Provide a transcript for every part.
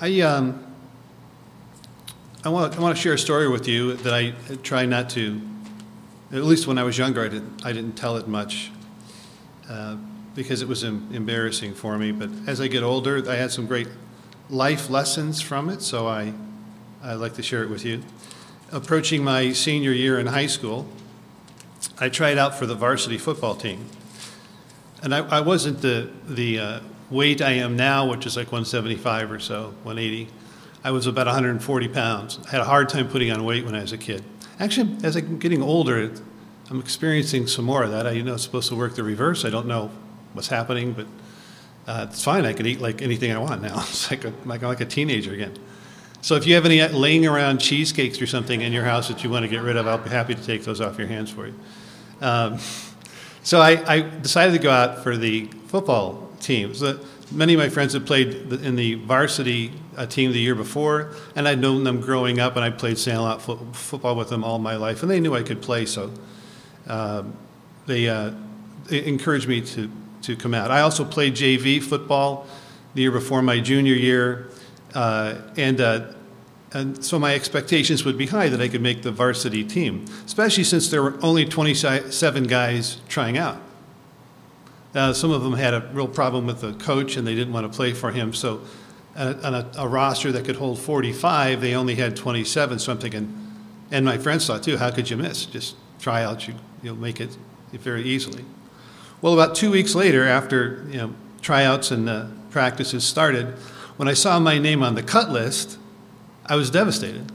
I I want to share a story with you that I try not to. At least when I was younger, I didn't tell it much because it was embarrassing for me. But as I get older, I had some great life lessons from it, so I'd like to share it with you. Approaching my senior year in high school, I tried out for the varsity football team. And I wasn't the weight I am now, which is like 175 or so, 180. I was about 140 pounds. I had a hard time putting on weight when I was a kid. Actually, as I'm getting older, I'm experiencing some more of that. It's supposed to work the reverse. I don't know what's happening, but it's fine. I can eat like anything I want now. It's like I'm like a teenager again. So if you have any laying around cheesecakes or something in your house that you want to get rid of, I'll be happy to take those off your hands for you. So I decided to go out for the football team. So many of my friends had played in the varsity team the year before, and I'd known them growing up, and I played Sandlot football with them all my life, and they knew I could play, so they encouraged me to come out. I also played JV football the year before my junior year, and so my expectations would be high that I could make the varsity team, especially since there were only 27 guys trying out. Some of them had a real problem with the coach, and they didn't want to play for him. So on a roster that could hold 45, they only had 27. So I'm thinking, and my friends thought too, how could you miss? Just try out, you'll make it very easily. Well, about 2 weeks later, after tryouts and practices started, when I saw my name on the cut list, I was devastated.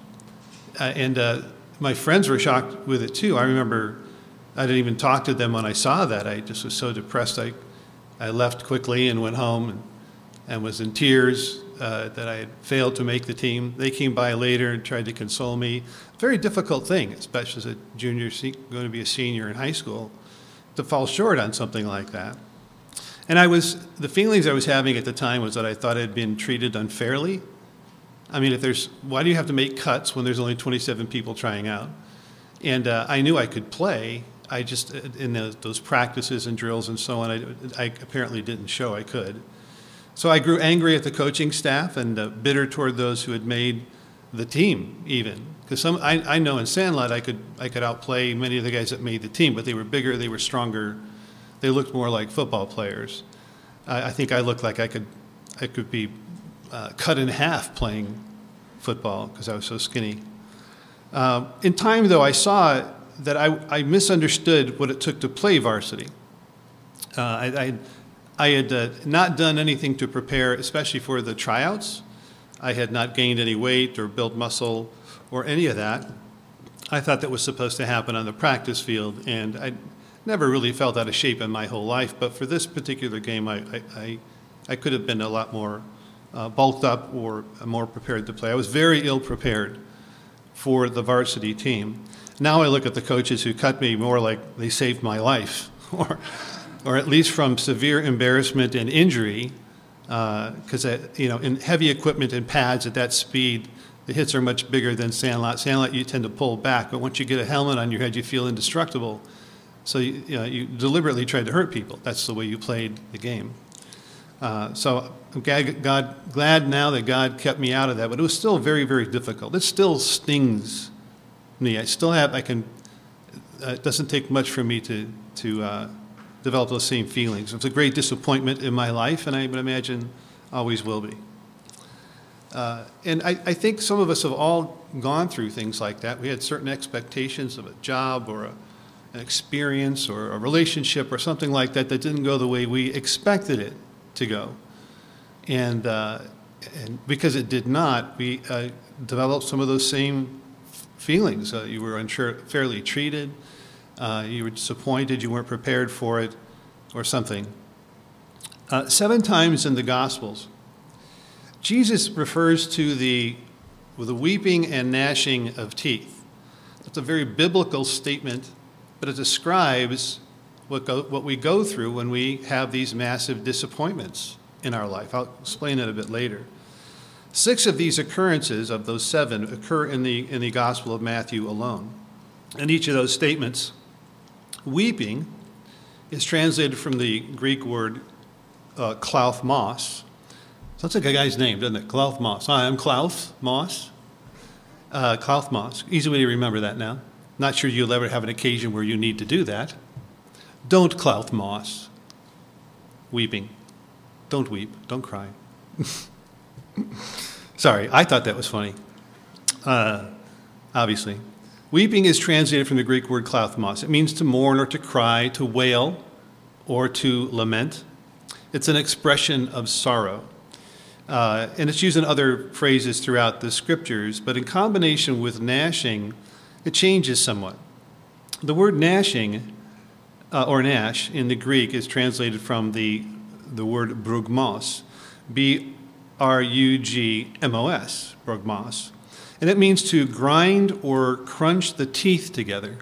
And my friends were shocked with it too. I remember I didn't even talk to them when I saw that. I just was so depressed. I left quickly and went home and was in tears that I had failed to make the team. They came by later and tried to console me. Very difficult thing, especially as a junior, going to be a senior in high school, to fall short on something like that. And the feelings I was having at the time was that I thought I had been treated unfairly. I mean, why do you have to make cuts when there's only 27 people trying out? And I knew I could play. I just, in those practices and drills and so on, I apparently didn't show I could. So I grew angry at the coaching staff and bitter toward those who had made the team even. Because I know in Sandlot I could outplay many of the guys that made the team, but they were bigger, they were stronger, they looked more like football players. I think I looked like I could be cut in half playing football because I was so skinny. In time, though, I saw that I misunderstood what it took to play varsity. I had not done anything to prepare, especially for the tryouts. I had not gained any weight or built muscle or any of that. I thought that was supposed to happen on the practice field, and I never really felt out of shape in my whole life. But for this particular game, I could have been a lot more bulked up or more prepared to play. I was very ill prepared for the varsity team. Now I look at the coaches who cut me more like they saved my life, or at least from severe embarrassment and injury, because in heavy equipment and pads at that speed, the hits are much bigger than Sandlot. Sandlot, you tend to pull back, but once you get a helmet on your head, you feel indestructible. So you deliberately tried to hurt people. That's the way you played the game. So I'm glad now that God kept me out of that, but it was still very, very difficult. It still stings me. It doesn't take much for me to develop those same feelings. It's a great disappointment in my life, and I would imagine always will be. And I think some of us have all gone through things like that. We had certain expectations of a job or an experience or a relationship or something like that didn't go the way we expected it to go. And because it did not, we developed some of those same feelings. You were unfairly treated, you were disappointed, you weren't prepared for it, or something. 7 times in the Gospels, Jesus refers to the weeping and gnashing of teeth. It's a very biblical statement, but it describes what we go through when we have these massive disappointments in our life. I'll explain that a bit later. 6 of these occurrences, of those 7, occur in the Gospel of Matthew alone. In each of those statements, weeping is translated from the Greek word klaufmos. Sounds like a guy's name, doesn't it? Klaus Moss. Hi, I'm Klaus Moss. Klaus Moss. Easy way to remember that now. Not sure you'll ever have an occasion where you need to do that. Don't Klaus Moss. Weeping. Don't weep. Don't cry. Sorry, I thought that was funny. Obviously. Weeping is translated from the Greek word klauthmos. It means to mourn or to cry, to wail, or to lament. It's an expression of sorrow. And it's used in other phrases throughout the scriptures, but in combination with gnashing, it changes somewhat. The word gnashing, or gnash, in the Greek is translated from the word brugmos, B-R-U-G-M-O-S, brugmos. And it means to grind or crunch the teeth together.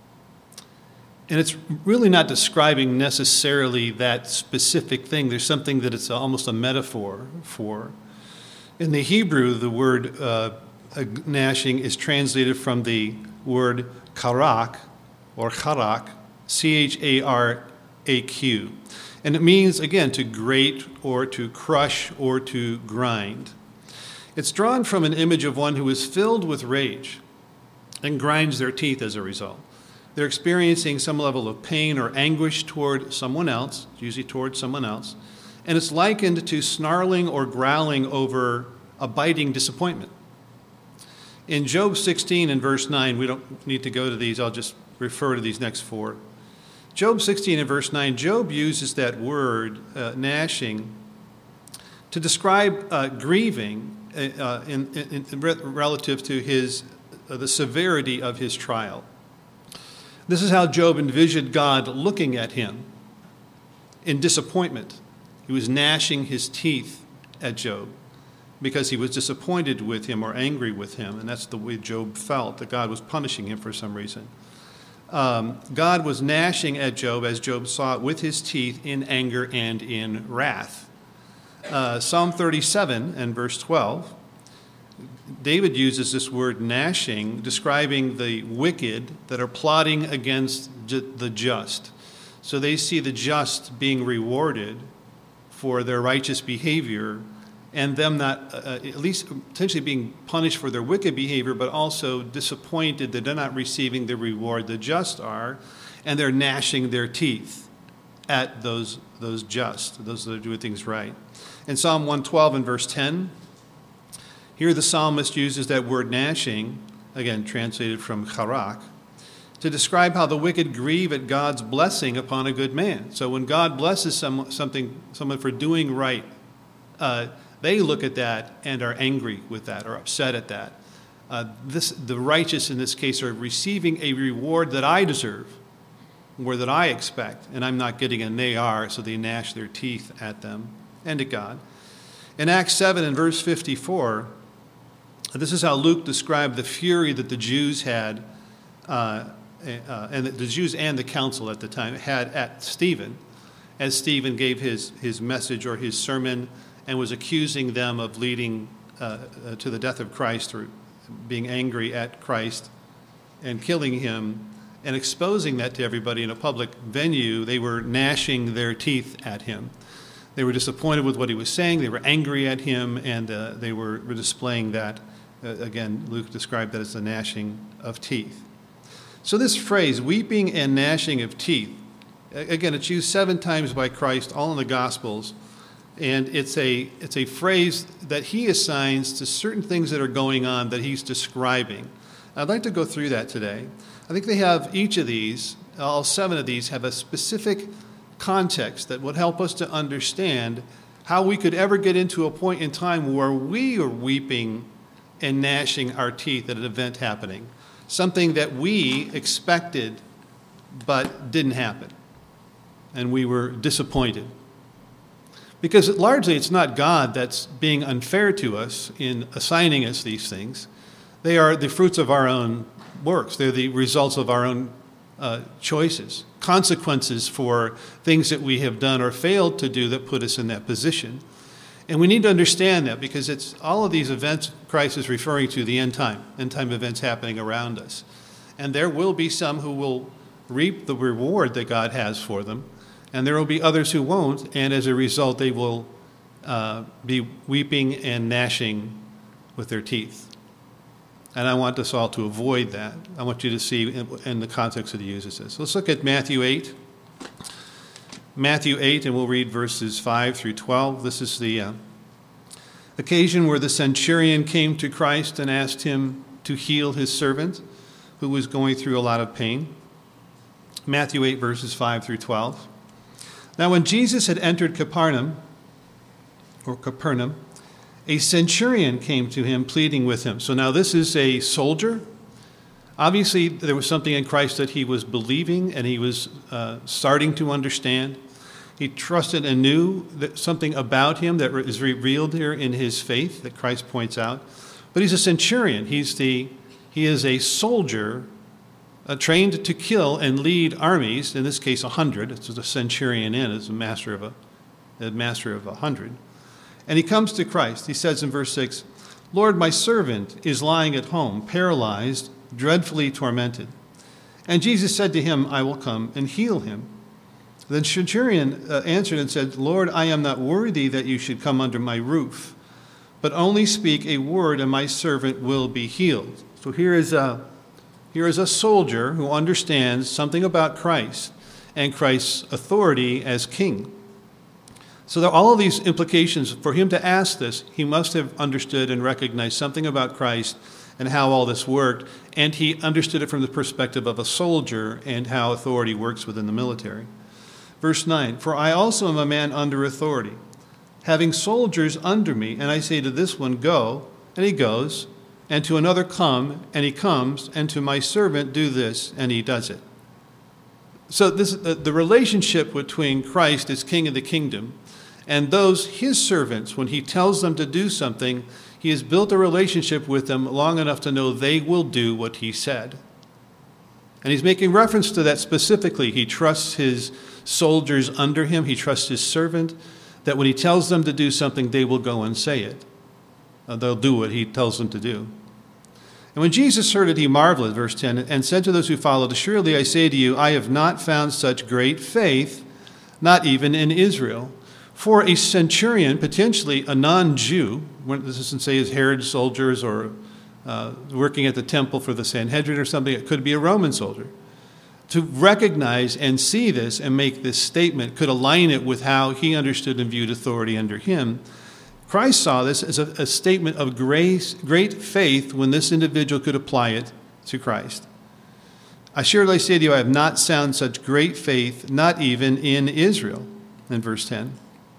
And it's really not describing necessarily that specific thing. There's something that it's almost a metaphor for. In the Hebrew, the word gnashing is translated from the word charak, or charak, C-H-A-R-A-Q. And it means, again, to grate or to crush or to grind. It's drawn from an image of one who is filled with rage and grinds their teeth as a result. They're experiencing some level of pain or anguish toward someone else, usually toward someone else, and it's likened to snarling or growling over a biting disappointment. In Job 16 and verse 9, we don't need to go to these, I'll just refer to these next four. Job 16 and verse 9, Job uses that word, gnashing, to describe grieving in relative to the severity of his trial. This is how Job envisioned God looking at him in disappointment. He was gnashing his teeth at Job because he was disappointed with him or angry with him, and that's the way Job felt, that God was punishing him for some reason. God was gnashing at Job as Job saw it with his teeth in anger and in wrath. Psalm 37 and verse 12, David uses this word gnashing, describing the wicked that are plotting against the just. So they see the just being rewarded for their righteous behavior, and them not, at least potentially being punished for their wicked behavior, but also disappointed that they're not receiving the reward the just are, and they're gnashing their teeth at those just, those that are doing things right. In Psalm 112 and verse 10, here the psalmist uses that word gnashing, again translated from charak, to describe how the wicked grieve at God's blessing upon a good man. So when God blesses someone for doing right, they look at that and are angry with that or upset at that. The righteous in this case are receiving a reward that I deserve, or that I expect, and I'm not getting it, and they are, so they gnash their teeth at them and at God. In Acts 7 and verse 54, this is how Luke described the fury that the Jews had, and the Jews and the council at the time had at Stephen, as Stephen gave his message or his sermon and was accusing them of leading to the death of Christ through being angry at Christ and killing him and exposing that to everybody in a public venue. They were gnashing their teeth at him. They were disappointed with what he was saying. They were angry at him, and they were displaying that. Again, Luke described that as the gnashing of teeth. So this phrase, weeping and gnashing of teeth, again, it's used 7 times by Christ, all in the Gospels, and it's a phrase that he assigns to certain things that are going on that he's describing. I'd like to go through that today. I think they have each of these, all 7 of these, have a specific context that would help us to understand how we could ever get into a point in time where we are weeping and gnashing our teeth at an event happening, something that we expected but didn't happen, and we were disappointed. Because largely it's not God that's being unfair to us in assigning us these things. They are the fruits of our own works. They're the results of our own choices, consequences for things that we have done or failed to do that put us in that position. And we need to understand that, because it's all of these events Christ is referring to, the end time events happening around us. And there will be some who will reap the reward that God has for them, and there will be others who won't, and as a result they will be weeping and gnashing with their teeth. And I want us all to avoid that. I want you to see in the context that he uses this. Let's look at Matthew 8. Matthew 8, and we'll read verses 5 through 12. This is the occasion where the centurion came to Christ and asked him to heal his servant, who was going through a lot of pain. Matthew 8, verses 5 through 12. Now, when Jesus had entered Capernaum, a centurion came to him, pleading with him. So now this is a soldier. Obviously, there was something in Christ that he was believing and he was starting to understand. He trusted and knew that something about him that is revealed here in his faith that Christ points out. But he's a centurion. He is a soldier trained to kill and lead armies, in this case 100. It's a centurion is a master of 100. And he comes to Christ. He says in verse 6, "Lord, my servant is lying at home, paralyzed, dreadfully tormented." And Jesus said to him, "I will come and heal him." The centurion answered and said, "Lord, I am not worthy that you should come under my roof, but only speak a word and my servant will be healed." So here is a soldier who understands something about Christ and Christ's authority as king. So there are all of these implications. For him to ask this, he must have understood and recognized something about Christ and how all this worked, and he understood it from the perspective of a soldier and how authority works within the military. Verse 9, "For I also am a man under authority, having soldiers under me, and I say to this one, 'Go,' and he goes, and to another, 'Come,' and he comes, and to my servant, 'Do this,' and he does it." So the relationship between Christ as king of the kingdom and those his servants, when he tells them to do something, he has built a relationship with them long enough to know they will do what he said. And he's making reference to that specifically. He trusts his soldiers under him. He trusts his servant, that when he tells them to do something, they will go and say it. They'll do what he tells them to do. And when Jesus heard it, he marveled, verse 10, and said to those who followed, "Surely I say to you, I have not found such great faith, not even in Israel." For a centurion, potentially a non-Jew, this doesn't say his Herod's soldiers or working at the temple for the Sanhedrin or something, it could be a Roman soldier, to recognize and see this and make this statement, could align it with how he understood and viewed authority under him. Christ saw this as a statement of great faith when this individual could apply it to Christ. "Surely I say to you, I have not found such great faith, not even in Israel," in verse 10.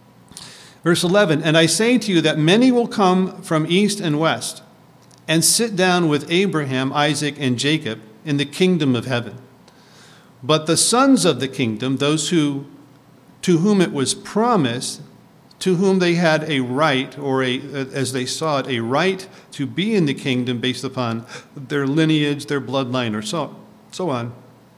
Verse 11, "And I say to you that many will come from east and west and sit down with Abraham, Isaac, and Jacob in the kingdom of heaven. But the sons of the kingdom, those to whom it was promised, to whom they had a right, or as they saw it, a right to be in the kingdom based upon their lineage, their bloodline, or so on.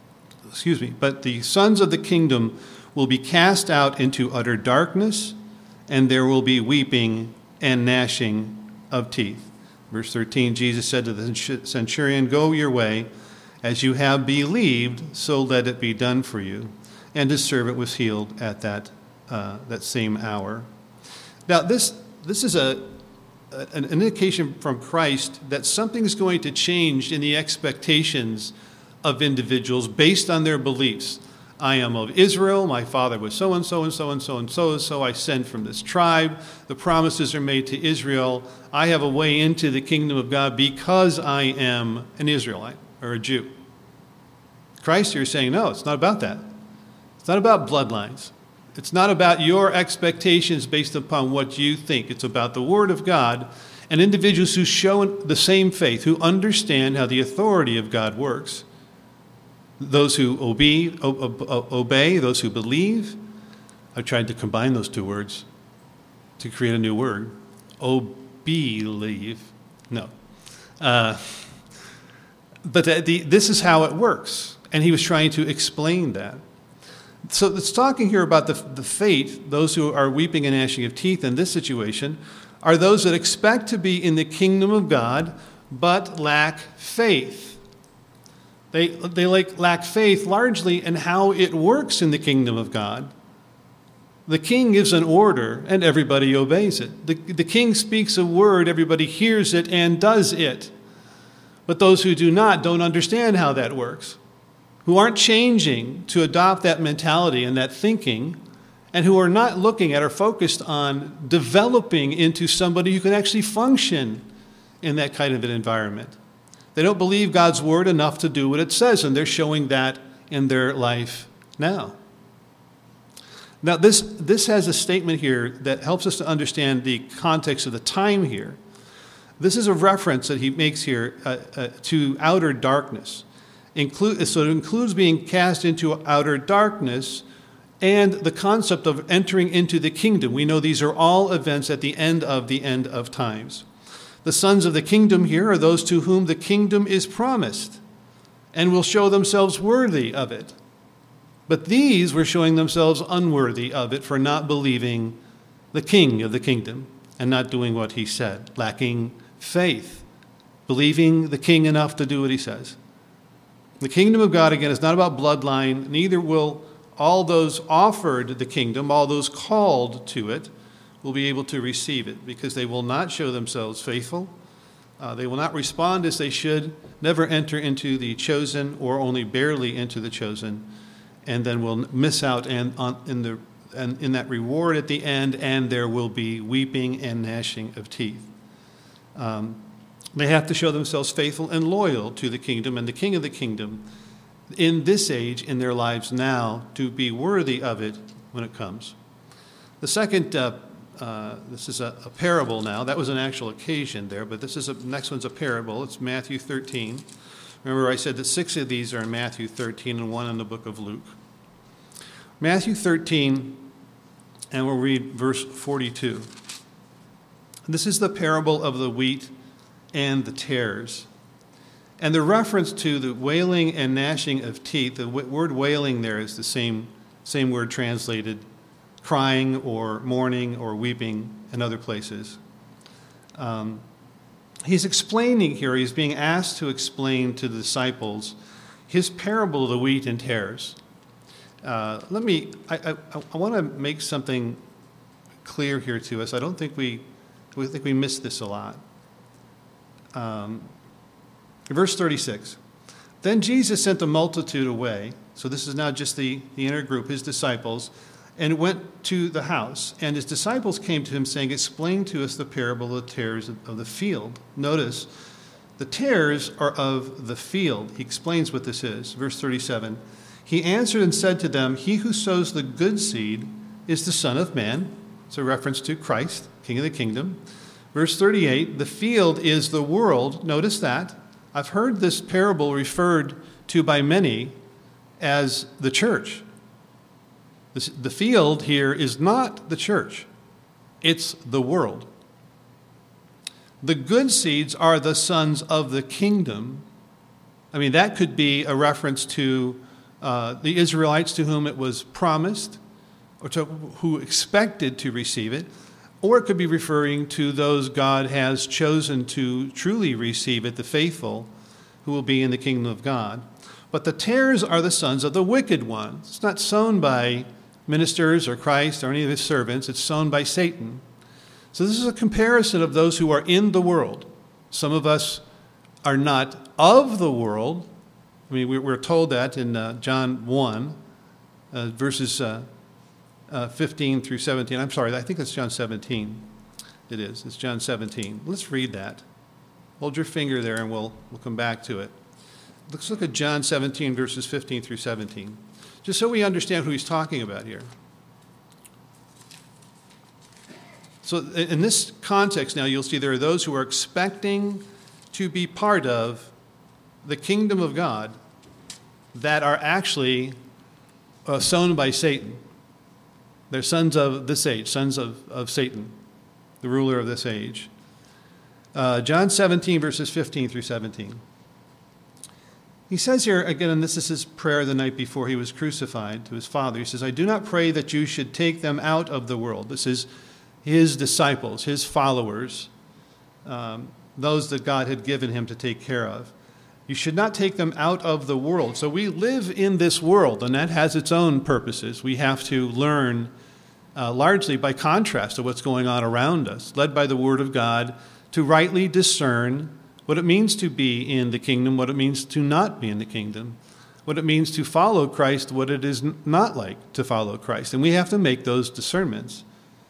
But the sons of the kingdom will be cast out into utter darkness, and there will be weeping and gnashing of teeth." Verse 13, Jesus said to the centurion, "Go your way, as you have believed, so let it be done for you." And his servant was healed at that same hour. Now, this is an indication from Christ that something's going to change in the expectations of individuals based on their beliefs. I am of Israel, my father was so-and-so and so-and-so and so-and-so, I send from this tribe, the promises are made to Israel, I have a way into the kingdom of God because I am an Israelite or a Jew. Christ here is saying, no, it's not about that. It's not about bloodlines. It's not about your expectations based upon what you think. It's about the Word of God and individuals who show the same faith, who understand how the authority of God works. Those who obey, those who believe. I've tried to combine those two words to create a new word. Obelieve. No. But this is how it works. And he was trying to explain that. So it's talking here about the fate, those who are weeping and gnashing of teeth in this situation, are those that expect to be in the kingdom of God, but lack faith. They lack faith largely in how it works in the kingdom of God. The king gives an order, and everybody obeys it. The king speaks a word, everybody hears it and does it. But those who do not don't understand how that works, who aren't changing to adopt that mentality and that thinking, and who are not looking at or focused on developing into somebody who can actually function in that kind of an environment. They don't believe God's word enough to do what it says, and they're showing that in their life now. Now, this has a statement here that helps us to understand the context of the time here. This is a reference that he makes here to outer darkness. So it includes being cast into outer darkness and the concept of entering into the kingdom. We know these are all events at the end of times. The sons of the kingdom here are those to whom the kingdom is promised and will show themselves worthy of it. But these were showing themselves unworthy of it for not believing the king of the kingdom and not doing what he said, lacking faith, believing the king enough to do what he says. The kingdom of God, again, is not about bloodline, neither will all those offered the kingdom, all those called to it, will be able to receive it because they will not show themselves faithful. They will not respond as they should, never enter into the chosen or only barely into the chosen, and then will miss out in that reward at the end, and there will be weeping and gnashing of teeth. They have to show themselves faithful and loyal to the kingdom and the king of the kingdom in this age, in their lives now, to be worthy of it when it comes. The second, this is a parable now. That was an actual occasion there, but next one's a parable. It's Matthew 13. Remember, I said that 6 of these are in Matthew 13 and 1 in the book of Luke. Matthew 13, and we'll read verse 42. This is the parable of the wheat and the tares. And the reference to the wailing and gnashing of teeth, the word wailing there is the same word translated crying or mourning or weeping in other places. He's explaining here, he's being asked to explain to the disciples his parable of the wheat and tares. I want to make something clear here to us. I don't think we miss this a lot. Verse 36, then Jesus sent the multitude away. So this is now just the inner group, his disciples, and went to the house. And his disciples came to him saying, explain to us the parable of the tares of the field. Notice, the tares are of the field. He explains what this is. Verse 37, he answered and said to them, he who sows the good seed is the Son of Man. It's a reference to Christ, King of the kingdom. Verse 38, the field is the world. Notice that. I've heard this parable referred to by many as the church. The field here is not the church. It's the world. The good seeds are the sons of the kingdom. I mean, that could be a reference to the Israelites to whom it was promised, or to who expected to receive it. Or it could be referring to those God has chosen to truly receive it, the faithful, who will be in the kingdom of God. But the tares are the sons of the wicked one. It's not sown by ministers or Christ or any of his servants. It's sown by Satan. So this is a comparison of those who are in the world. Some of us are not of the world. I mean, we're told that in John 1, verses 15 through 17. I'm sorry, I think that's John 17. It is. It's John 17. Let's read that. Hold your finger there and we'll come back to it. Let's look at John 17, verses 15 through 17, just so we understand who he's talking about here. So in this context now, you'll see there are those who are expecting to be part of the kingdom of God that are actually sown by Satan. They're sons of this age, sons of Satan, the ruler of this age. John 17, verses 15 through 17. He says here, again, and this is his prayer the night before he was crucified to his Father. He says, I do not pray that you should take them out of the world. This is his disciples, his followers, those that God had given him to take care of. You should not take them out of the world. So we live in this world, and that has its own purposes. We have to learn largely by contrast to what's going on around us, led by the Word of God to rightly discern what it means to be in the kingdom, what it means to not be in the kingdom, what it means to follow Christ, what it is not like to follow Christ. And we have to make those discernments.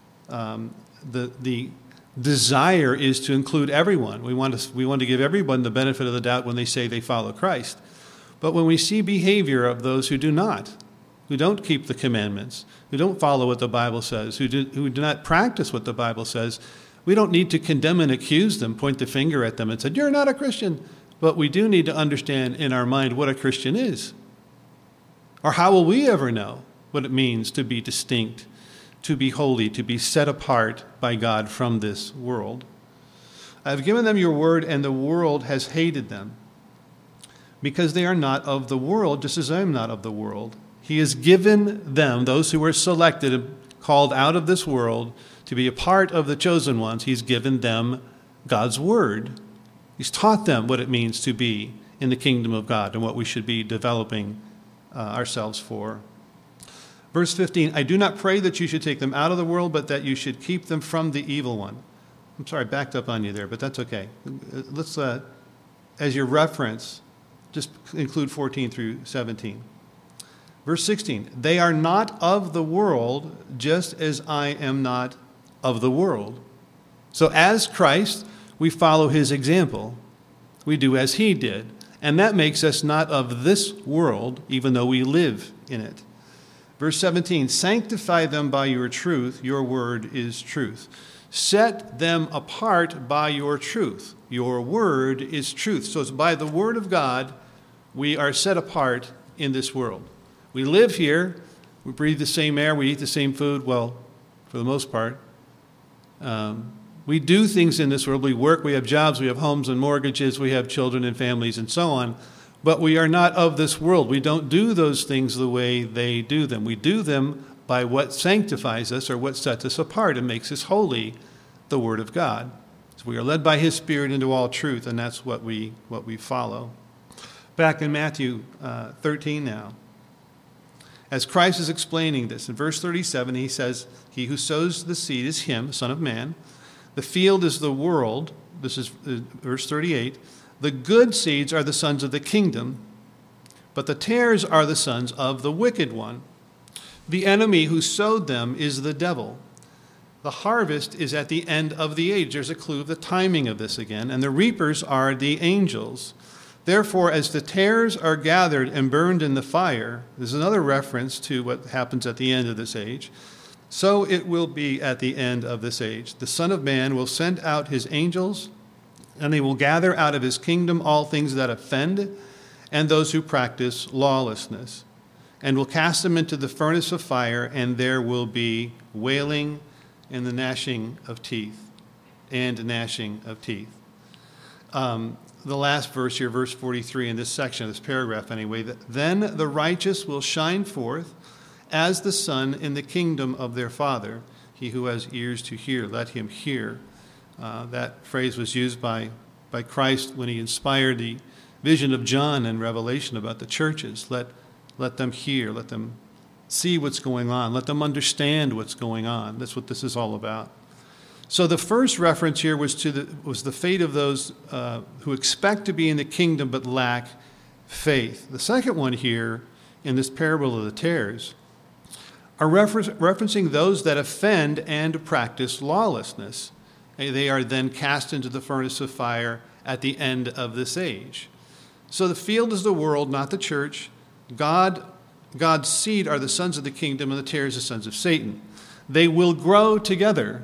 The desire is to include everyone. We want to give everyone the benefit of the doubt when they say they follow Christ. But when we see behavior of those who do not, who don't keep the commandments, who don't follow what the Bible says, who do not practice what the Bible says, we don't need to condemn and accuse them, point the finger at them and say, "You're not a Christian." But we do need to understand in our mind what a Christian is. Or how will we ever know what it means to be distinct, to be holy, to be set apart by God from this world? I have given them your word, and the world has hated them, because they are not of the world, just as I am not of the world. He has given them, those who were selected and called out of this world to be a part of the chosen ones, he's given them God's word. He's taught them what it means to be in the kingdom of God and what we should be developing ourselves for. Verse 15, I do not pray that you should take them out of the world, but that you should keep them from the evil one. I'm sorry, I backed up on you there, but that's okay. Let's, as your reference, just include 14 through 17. Verse 16, they are not of the world, just as I am not of the world. So as Christ, we follow his example. We do as he did. And that makes us not of this world, even though we live in it. Verse 17, sanctify them by your truth. Your word is truth. Set them apart by your truth. Your word is truth. So it's by the word of God we are set apart in this world. We live here. We breathe the same air. We eat the same food. Well, for the most part. We do things in this world. We work, we have jobs, we have homes and mortgages, we have children and families and so on. But we are not of this world. We don't do those things the way they do them. We do them by what sanctifies us or what sets us apart and makes us holy, the Word of God. So we are led by his Spirit into all truth, and that's what we follow. Back in Matthew 13 now. As Christ is explaining this, in verse 37, he says, he who sows the seed is him, the Son of Man. The field is the world. This is verse 38. The good seeds are the sons of the kingdom, but the tares are the sons of the wicked one. The enemy who sowed them is the devil. The harvest is at the end of the age. There's a clue of the timing of this again. And the reapers are the angels. Therefore, as the tares are gathered and burned in the fire, there's another reference to what happens at the end of this age. So it will be at the end of this age. The Son of Man will send out his angels, and they will gather out of his kingdom all things that offend and those who practice lawlessness, and will cast them into the furnace of fire, and there will be wailing and the gnashing of teeth. The last verse here, verse 43 in this section of this paragraph anyway, then the righteous will shine forth as the sun in the kingdom of their Father. He who has ears to hear, let him hear. That phrase was used by Christ when he inspired the vision of John in Revelation about the churches. Let them hear, let them see what's going on, let them understand what's going on. That's what this is all about. So the first reference here was the fate of those who expect to be in the kingdom but lack faith. The second one here in this parable of the tares are referencing those that offend and practice lawlessness. They are then cast into the furnace of fire at the end of this age. So the field is the world, not the church. God's seed are the sons of the kingdom, and the tares the sons of Satan. They will grow together.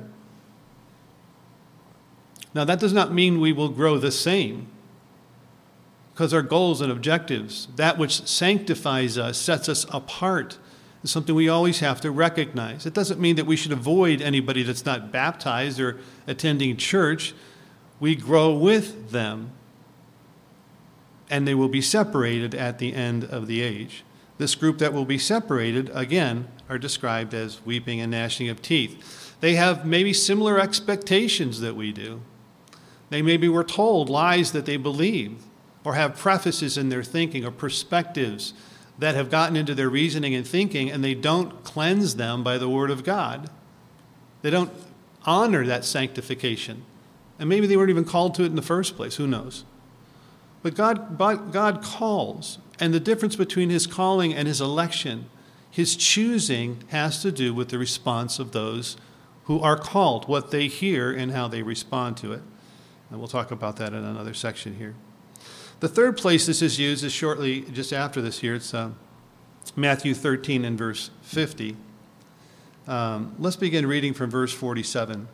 Now, that does not mean we will grow the same, because our goals and objectives, that which sanctifies us, sets us apart, is something we always have to recognize. It doesn't mean that we should avoid anybody that's not baptized or attending church. We grow with them, and they will be separated at the end of the age. This group that will be separated, again, are described as weeping and gnashing of teeth. They have maybe similar expectations that we do. They maybe were told lies that they believe, or have prefaces in their thinking or perspectives that have gotten into their reasoning and thinking, and they don't cleanse them by the word of God. They don't honor that sanctification. And maybe they weren't even called to it in the first place. Who knows? But God calls. And the difference between his calling and his election, his choosing, has to do with the response of those who are called, what they hear and how they respond to it. And we'll talk about that in another section here. The third place this is used is shortly just after this here. It's Matthew 13 and verse 50. Let's begin reading from verse 47.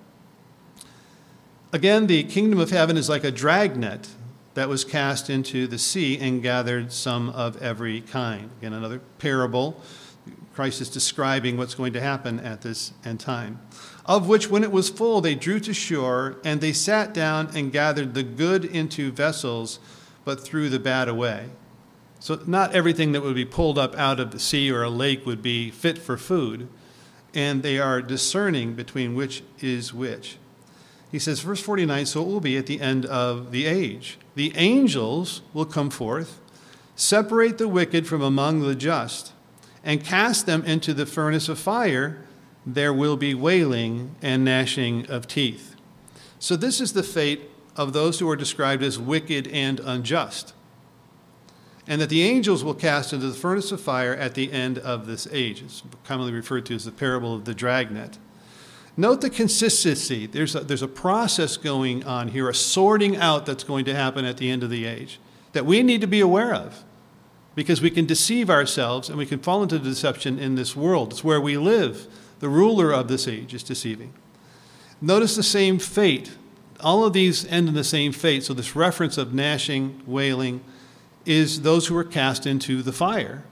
Again, the kingdom of heaven is like a dragnet that was cast into the sea and gathered some of every kind. Again, another parable. Christ is describing what's going to happen at this end time. Of which, when it was full, they drew to shore, and they sat down and gathered the good into vessels, but threw the bad away. So not everything that would be pulled up out of the sea or a lake would be fit for food, and they are discerning between which is which. He says, verse 49, so it will be at the end of the age. The angels will come forth, separate the wicked from among the just, and cast them into the furnace of fire. There will be wailing and gnashing of teeth. So this is the fate of those who are described as wicked and unjust, and that the angels will cast into the furnace of fire at the end of this age. It's commonly referred to as the parable of the dragnet. Note the consistency. There's a process going on here, a sorting out that's going to happen at the end of the age that we need to be aware of, because we can deceive ourselves and we can fall into deception in this world. It's where we live. The ruler of this age is deceiving. Notice the same fate. All of these end in the same fate. So this reference of gnashing, wailing, is those who were cast into the fire.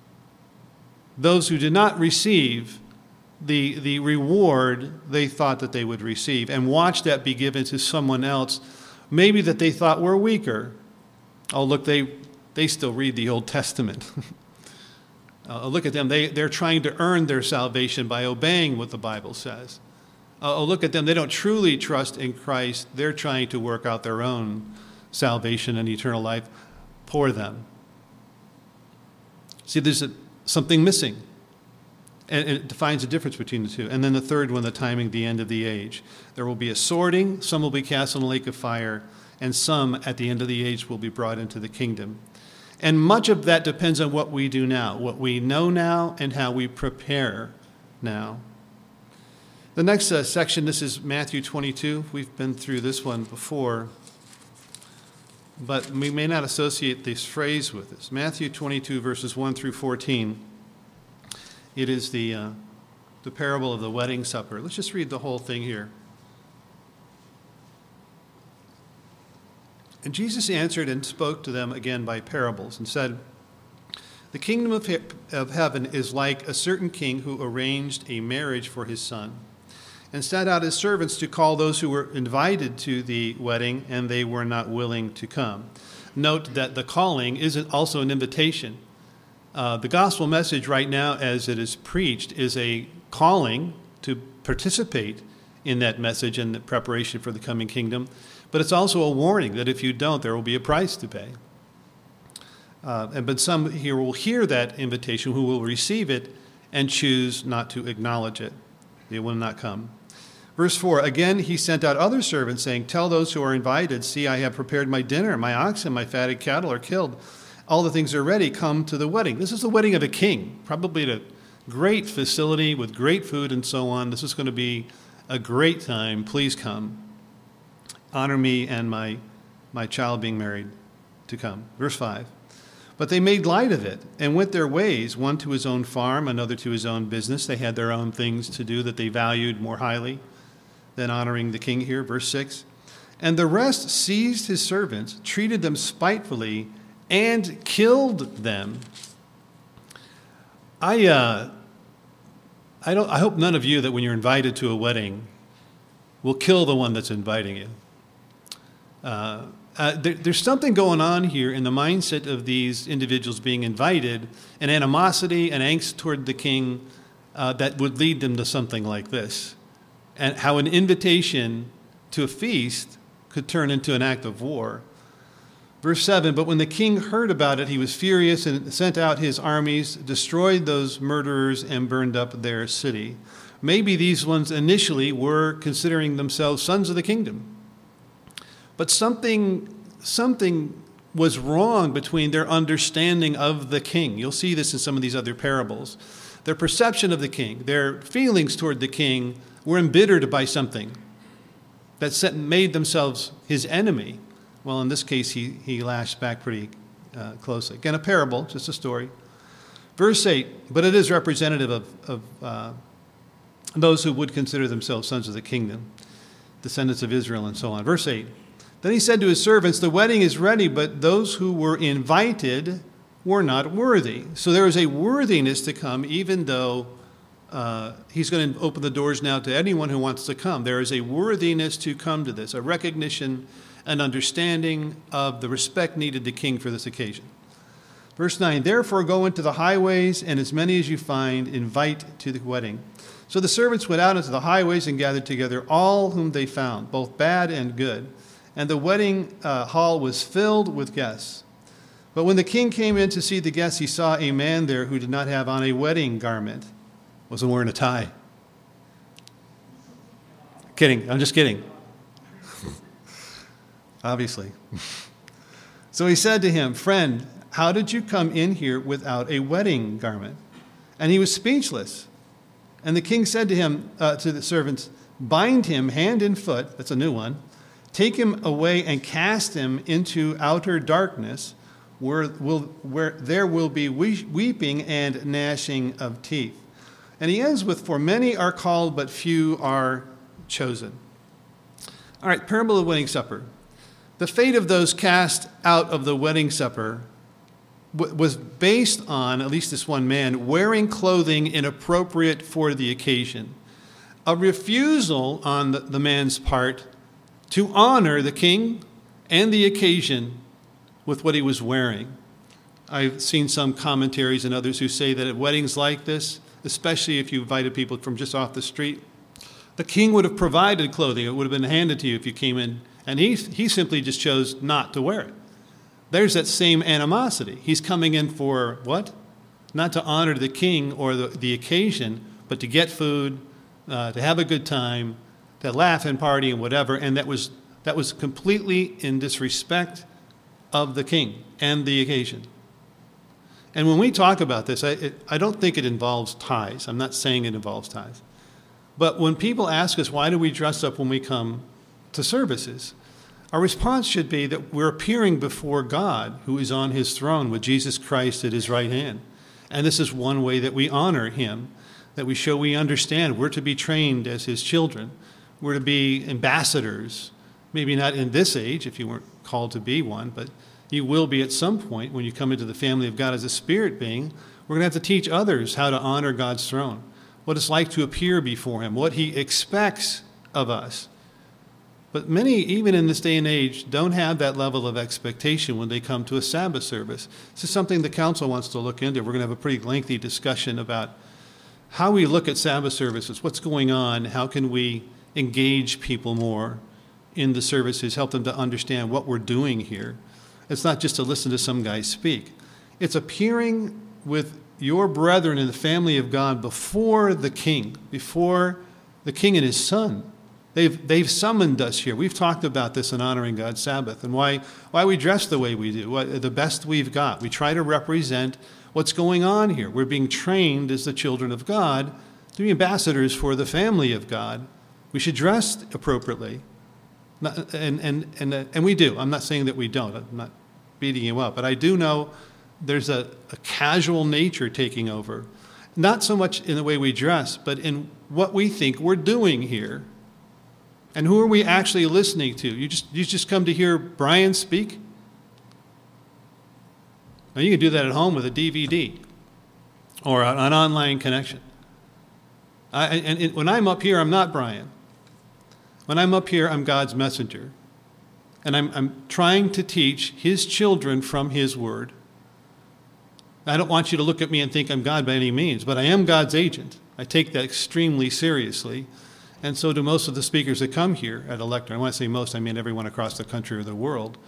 Those who did not receive the reward they thought that they would receive, and watch that be given to someone else, maybe that they thought were weaker. Oh, look, they still read the Old Testament. Look at them. They're trying to earn their salvation by obeying what the Bible says. Look at them. They don't truly trust in Christ. They're trying to work out their own salvation and eternal life for them. See, there's something missing. And it defines the difference between the two. And then the third one, the timing, the end of the age. There will be a sorting. Some will be cast in the lake of fire, and some at the end of the age will be brought into the kingdom. And much of that depends on what we do now, what we know now, and how we prepare now. The next section, this is Matthew 22. We've been through this one before, but we may not associate this phrase with this. Matthew 22, verses 1 through 14. It is the parable of the wedding supper. Let's just read the whole thing here. And Jesus answered and spoke to them again by parables and said, the kingdom of heaven is like a certain king who arranged a marriage for his son and sent out his servants to call those who were invited to the wedding, and they were not willing to come. Note that the calling isn't also an invitation. The gospel message right now, as it is preached, is a calling to participate in that message and the preparation for the coming kingdom. But it's also a warning that if you don't, there will be a price to pay. But some here will hear that invitation, who will receive it and choose not to acknowledge it. They will not come. Verse 4, again he sent out other servants, saying, tell those who are invited, see, I have prepared my dinner. My oxen, my fatted cattle are killed. All the things are ready. Come to the wedding. This is the wedding of a king, probably at a great facility with great food and so on. This is going to be a great time. Please come. Honor me and my child being married to come. Verse 5. But they made light of it and went their ways, one to his own farm, another to his own business. They had their own things to do that they valued more highly than honoring the king here. Verse 6. And the rest seized his servants, treated them spitefully, and killed them. I hope none of you that when you're invited to a wedding will kill the one that's inviting you. There's something going on here in the mindset of these individuals being invited, an animosity, an angst toward the king that would lead them to something like this. And how an invitation to a feast could turn into an act of war. Verse 7, but when the king heard about it, he was furious and sent out his armies, destroyed those murderers, and burned up their city. Maybe these ones initially were considering themselves sons of the kingdom. But something was wrong between their understanding of the king. You'll see this in some of these other parables. Their perception of the king, their feelings toward the king were embittered by something that made themselves his enemy. Well, in this case, he lashed back pretty closely. Again, a parable, just a story. Verse 8, but it is representative of those who would consider themselves sons of the kingdom, descendants of Israel, and so on. Verse 8, then he said to his servants, the wedding is ready, but those who were invited were not worthy. So there is a worthiness to come, even though he's going to open the doors now to anyone who wants to come. There is a worthiness to come to this, a recognition, an understanding of the respect needed to king for this occasion. Verse 9, therefore go into the highways, and as many as you find, invite to the wedding. So the servants went out into the highways and gathered together all whom they found, both bad and good. And the wedding hall was filled with guests. But when the king came in to see the guests, he saw a man there who did not have on a wedding garment, wasn't wearing a tie. Kidding, I'm just kidding. Obviously. So he said to him, friend, how did you come in here without a wedding garment? And he was speechless. And the king said to him, to the servants, bind him hand and foot, that's a new one, take him away and cast him into outer darkness, where there will be weeping and gnashing of teeth. And he ends with, for many are called, but few are chosen. All right, parable of the wedding supper. The fate of those cast out of the wedding supper was based on, at least this one man, wearing clothing inappropriate for the occasion. A refusal on the man's part to honor the king and the occasion with what he was wearing. I've seen some commentaries and others who say that at weddings like this, especially if you invited people from just off the street, the king would have provided clothing. It would have been handed to you if you came in. And he simply just chose not to wear it. There's that same animosity. He's coming in for what? Not to honor the king or the occasion, but to get food, to have a good time, to laugh and party and whatever. And that was completely in disrespect of the king and the occasion. And when we talk about this, I don't think it involves ties. I'm not saying it involves ties. But when people ask us, why do we dress up when we come to services, our response should be that we're appearing before God, who is on his throne with Jesus Christ at his right hand. And this is one way that we honor him, that we show we understand we're to be trained as his children. We're to be ambassadors, maybe not in this age if you weren't called to be one, but you will be at some point when you come into the family of God as a spirit being. We're going to have to teach others how to honor God's throne, what it's like to appear before him, what he expects of us. But many, even in this day and age, don't have that level of expectation when they come to a Sabbath service. This is something the council wants to look into. We're going to have a pretty lengthy discussion about how we look at Sabbath services, what's going on, how can we engage people more in the services, help them to understand what we're doing here. It's not just to listen to some guy speak. It's appearing with your brethren in the family of God before the king and his son. They've summoned us here. We've talked about this in honoring God's Sabbath and why we dress the way we do, the best we've got. We try to represent what's going on here. We're being trained as the children of God to be ambassadors for the family of God. We should dress appropriately. And we do. I'm not saying that we don't. I'm not beating you up. But I do know there's a casual nature taking over. Not so much in the way we dress, but in what we think we're doing here. And who are we actually listening to? You just come to hear Brian speak? Now, you can do that at home with a DVD or an online connection. When I'm up here, I'm not Brian. When I'm up here, I'm God's messenger. And I'm trying to teach his children from his word. I don't want you to look at me and think I'm God by any means, but I am God's agent. I take that extremely seriously. And so do most of the speakers that come here at Elector. And when I say most, I mean everyone across the country or the world.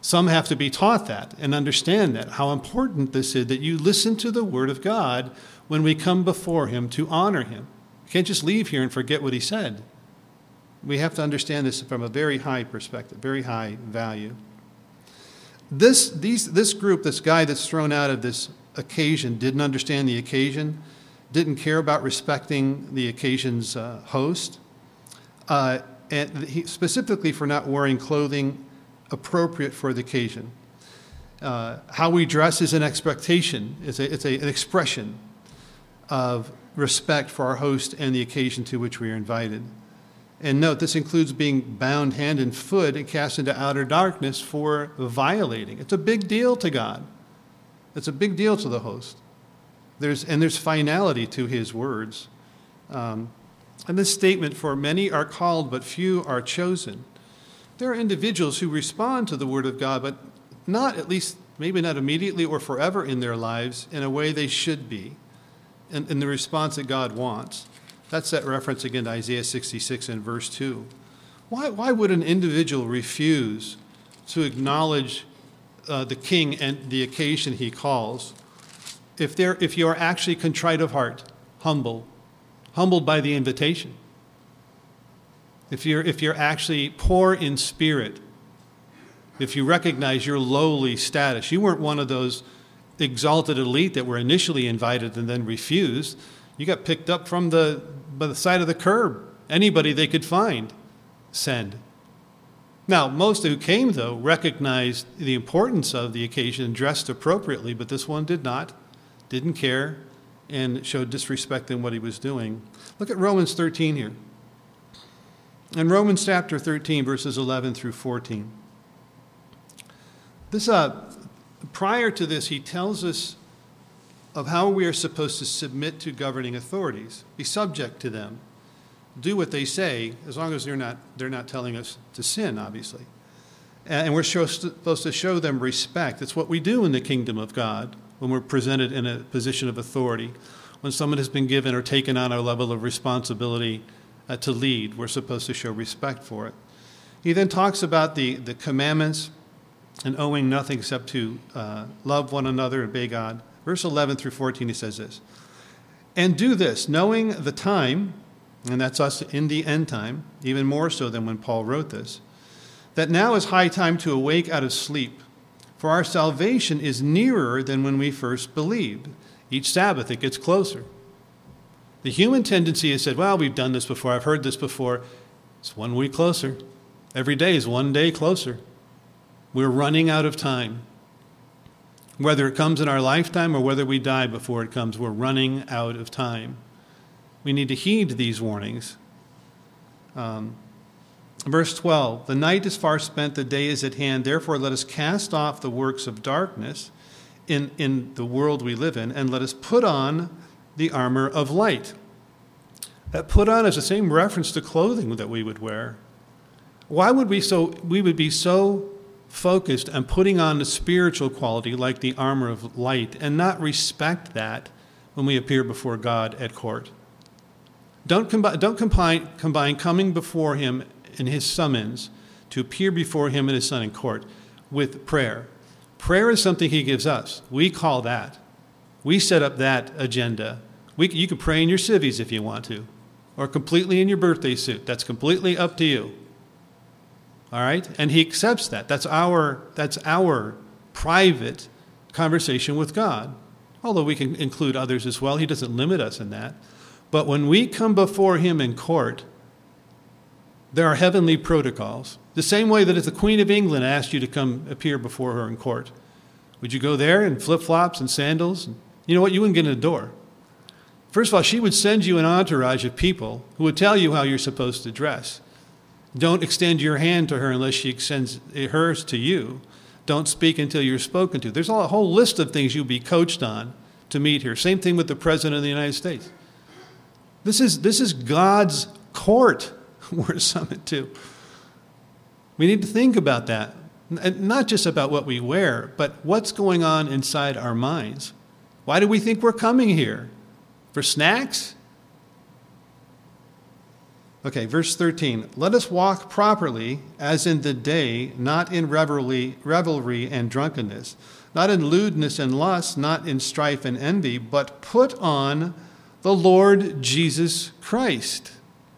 Some have to be taught that and understand that, how important this is, that you listen to the word of God when we come before him to honor him. You can't just leave here and forget what he said. We have to understand this from a very high perspective, very high value. This group, this guy that's thrown out of this occasion, didn't understand the occasion, didn't care about respecting the occasion's host, and specifically for not wearing clothing appropriate for the occasion. How we dress is an expectation. It's an expression of respect for our host and the occasion to which we are invited. And note, this includes being bound hand and foot and cast into outer darkness for violating. It's a big deal to God. It's a big deal to the host. There's finality to his words. And this statement, for many are called, but few are chosen. There are individuals who respond to the word of God, but not, at least maybe not immediately or forever in their lives, in a way they should be, in the response that God wants. That's that reference again to Isaiah 66 and verse 2. Why would an individual refuse to acknowledge the king and the occasion he calls if you are actually contrite of heart, humbled by the invitation? If you're actually poor in spirit, if you recognize your lowly status, you weren't one of those exalted elite that were initially invited and then refused. You got picked up by the side of the curb. Anybody they could find, send. Now, most who came, though, recognized the importance of the occasion and dressed appropriately, but this one did not, didn't care, and showed disrespect in what he was doing. Look at Romans 13 here. In Romans chapter 13, verses 11 through 14. Prior to this, he tells us of how we are supposed to submit to governing authorities, be subject to them, do what they say, as long as they're not telling us to sin, obviously. And we're supposed to show them respect. It's what we do in the kingdom of God when we're presented in a position of authority. When someone has been given or taken on a level of responsibility to lead, we're supposed to show respect for it. He then talks about the commandments and owing nothing except to love one another and obey God. Verse 11 through 14, he says this, "And do this, knowing the time," and that's us in the end time, even more so than when Paul wrote this, "that now is high time to awake out of sleep, for our salvation is nearer than when we first believed." Each Sabbath it gets closer. The human tendency has said, well, we've done this before, I've heard this before. It's 1 week closer. Every day is 1 day closer. We're running out of time. Whether it comes in our lifetime or whether we die before it comes, we're running out of time. We need to heed these warnings. Verse 12, "The night is far spent, the day is at hand. Therefore let us cast off the works of darkness in the world we live in, and let us put on the armor of light." That put on is the same reference to clothing that we would wear. Why would we be so focused on putting on the spiritual quality like the armor of light and not respect that when we appear before God at court? Don't combine coming before him in his summons to appear before him and his son in court with prayer. Prayer is something he gives us. We call that. We set up that agenda. You can pray in your civvies if you want to, or completely in your birthday suit. That's completely up to you. All right? And he accepts that. That's our private conversation with God. Although we can include others as well. He doesn't limit us in that. But when we come before him in court, there are heavenly protocols. The same way that if the Queen of England asked you to come appear before her in court, would you go there in flip-flops and sandals? You know what? You wouldn't get in the door. First of all, she would send you an entourage of people who would tell you how you're supposed to dress. Don't extend your hand to her unless she extends hers to you. Don't speak until you're spoken to. There's a whole list of things you'll be coached on to meet here. Same thing with the President of the United States. This is God's court we're summoned to. We need to think about that. And not just about what we wear, but what's going on inside our minds. Why do we think we're coming here? For snacks? Okay, verse 13. Let us walk properly as in the day, not in revelry and drunkenness, not in lewdness and lust, not in strife and envy, but put on the Lord Jesus Christ.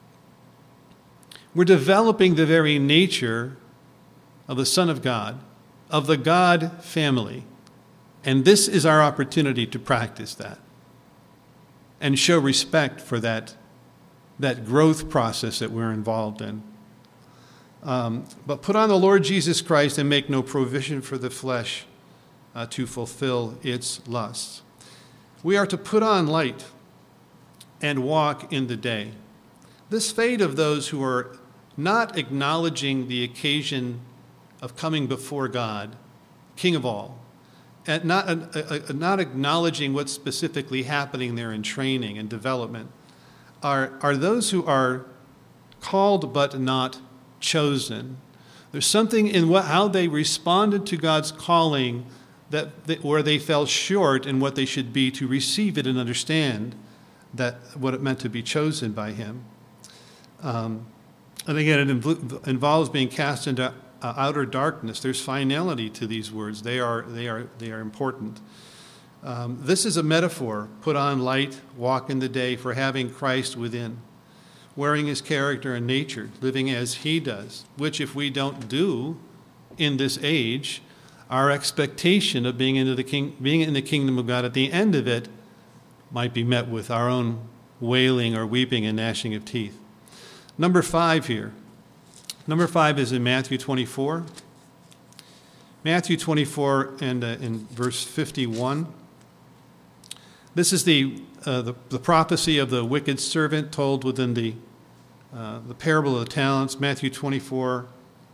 We're developing the very nature of the Son of God, of the God family. And this is our opportunity to practice that and show respect for that growth process that we're involved in. But put on the Lord Jesus Christ and make no provision for the flesh to fulfill its lusts. We are to put on light and walk in the day. This fate of those who are not acknowledging the occasion of coming before God, King of all, and not acknowledging what's specifically happening there in training and development, are those who are called but not chosen. There's something in how they responded to God's calling where they fell short in what they should be to receive it and understand that what it meant to be chosen by Him. And again, it involves being cast into outer darkness. There's finality to these words. They are important. This is a metaphor. Put on light, walk in the day, for having Christ within, wearing His character and nature, living as He does, which if we don't do in this age, our expectation of being in the kingdom of God at the end of it might be met with our own wailing or weeping and gnashing of teeth. Number 5 here. Number 5 is in Matthew 24. Matthew 24 and in verse 51. This is the prophecy of the wicked servant told within the parable of the talents. Matthew 24.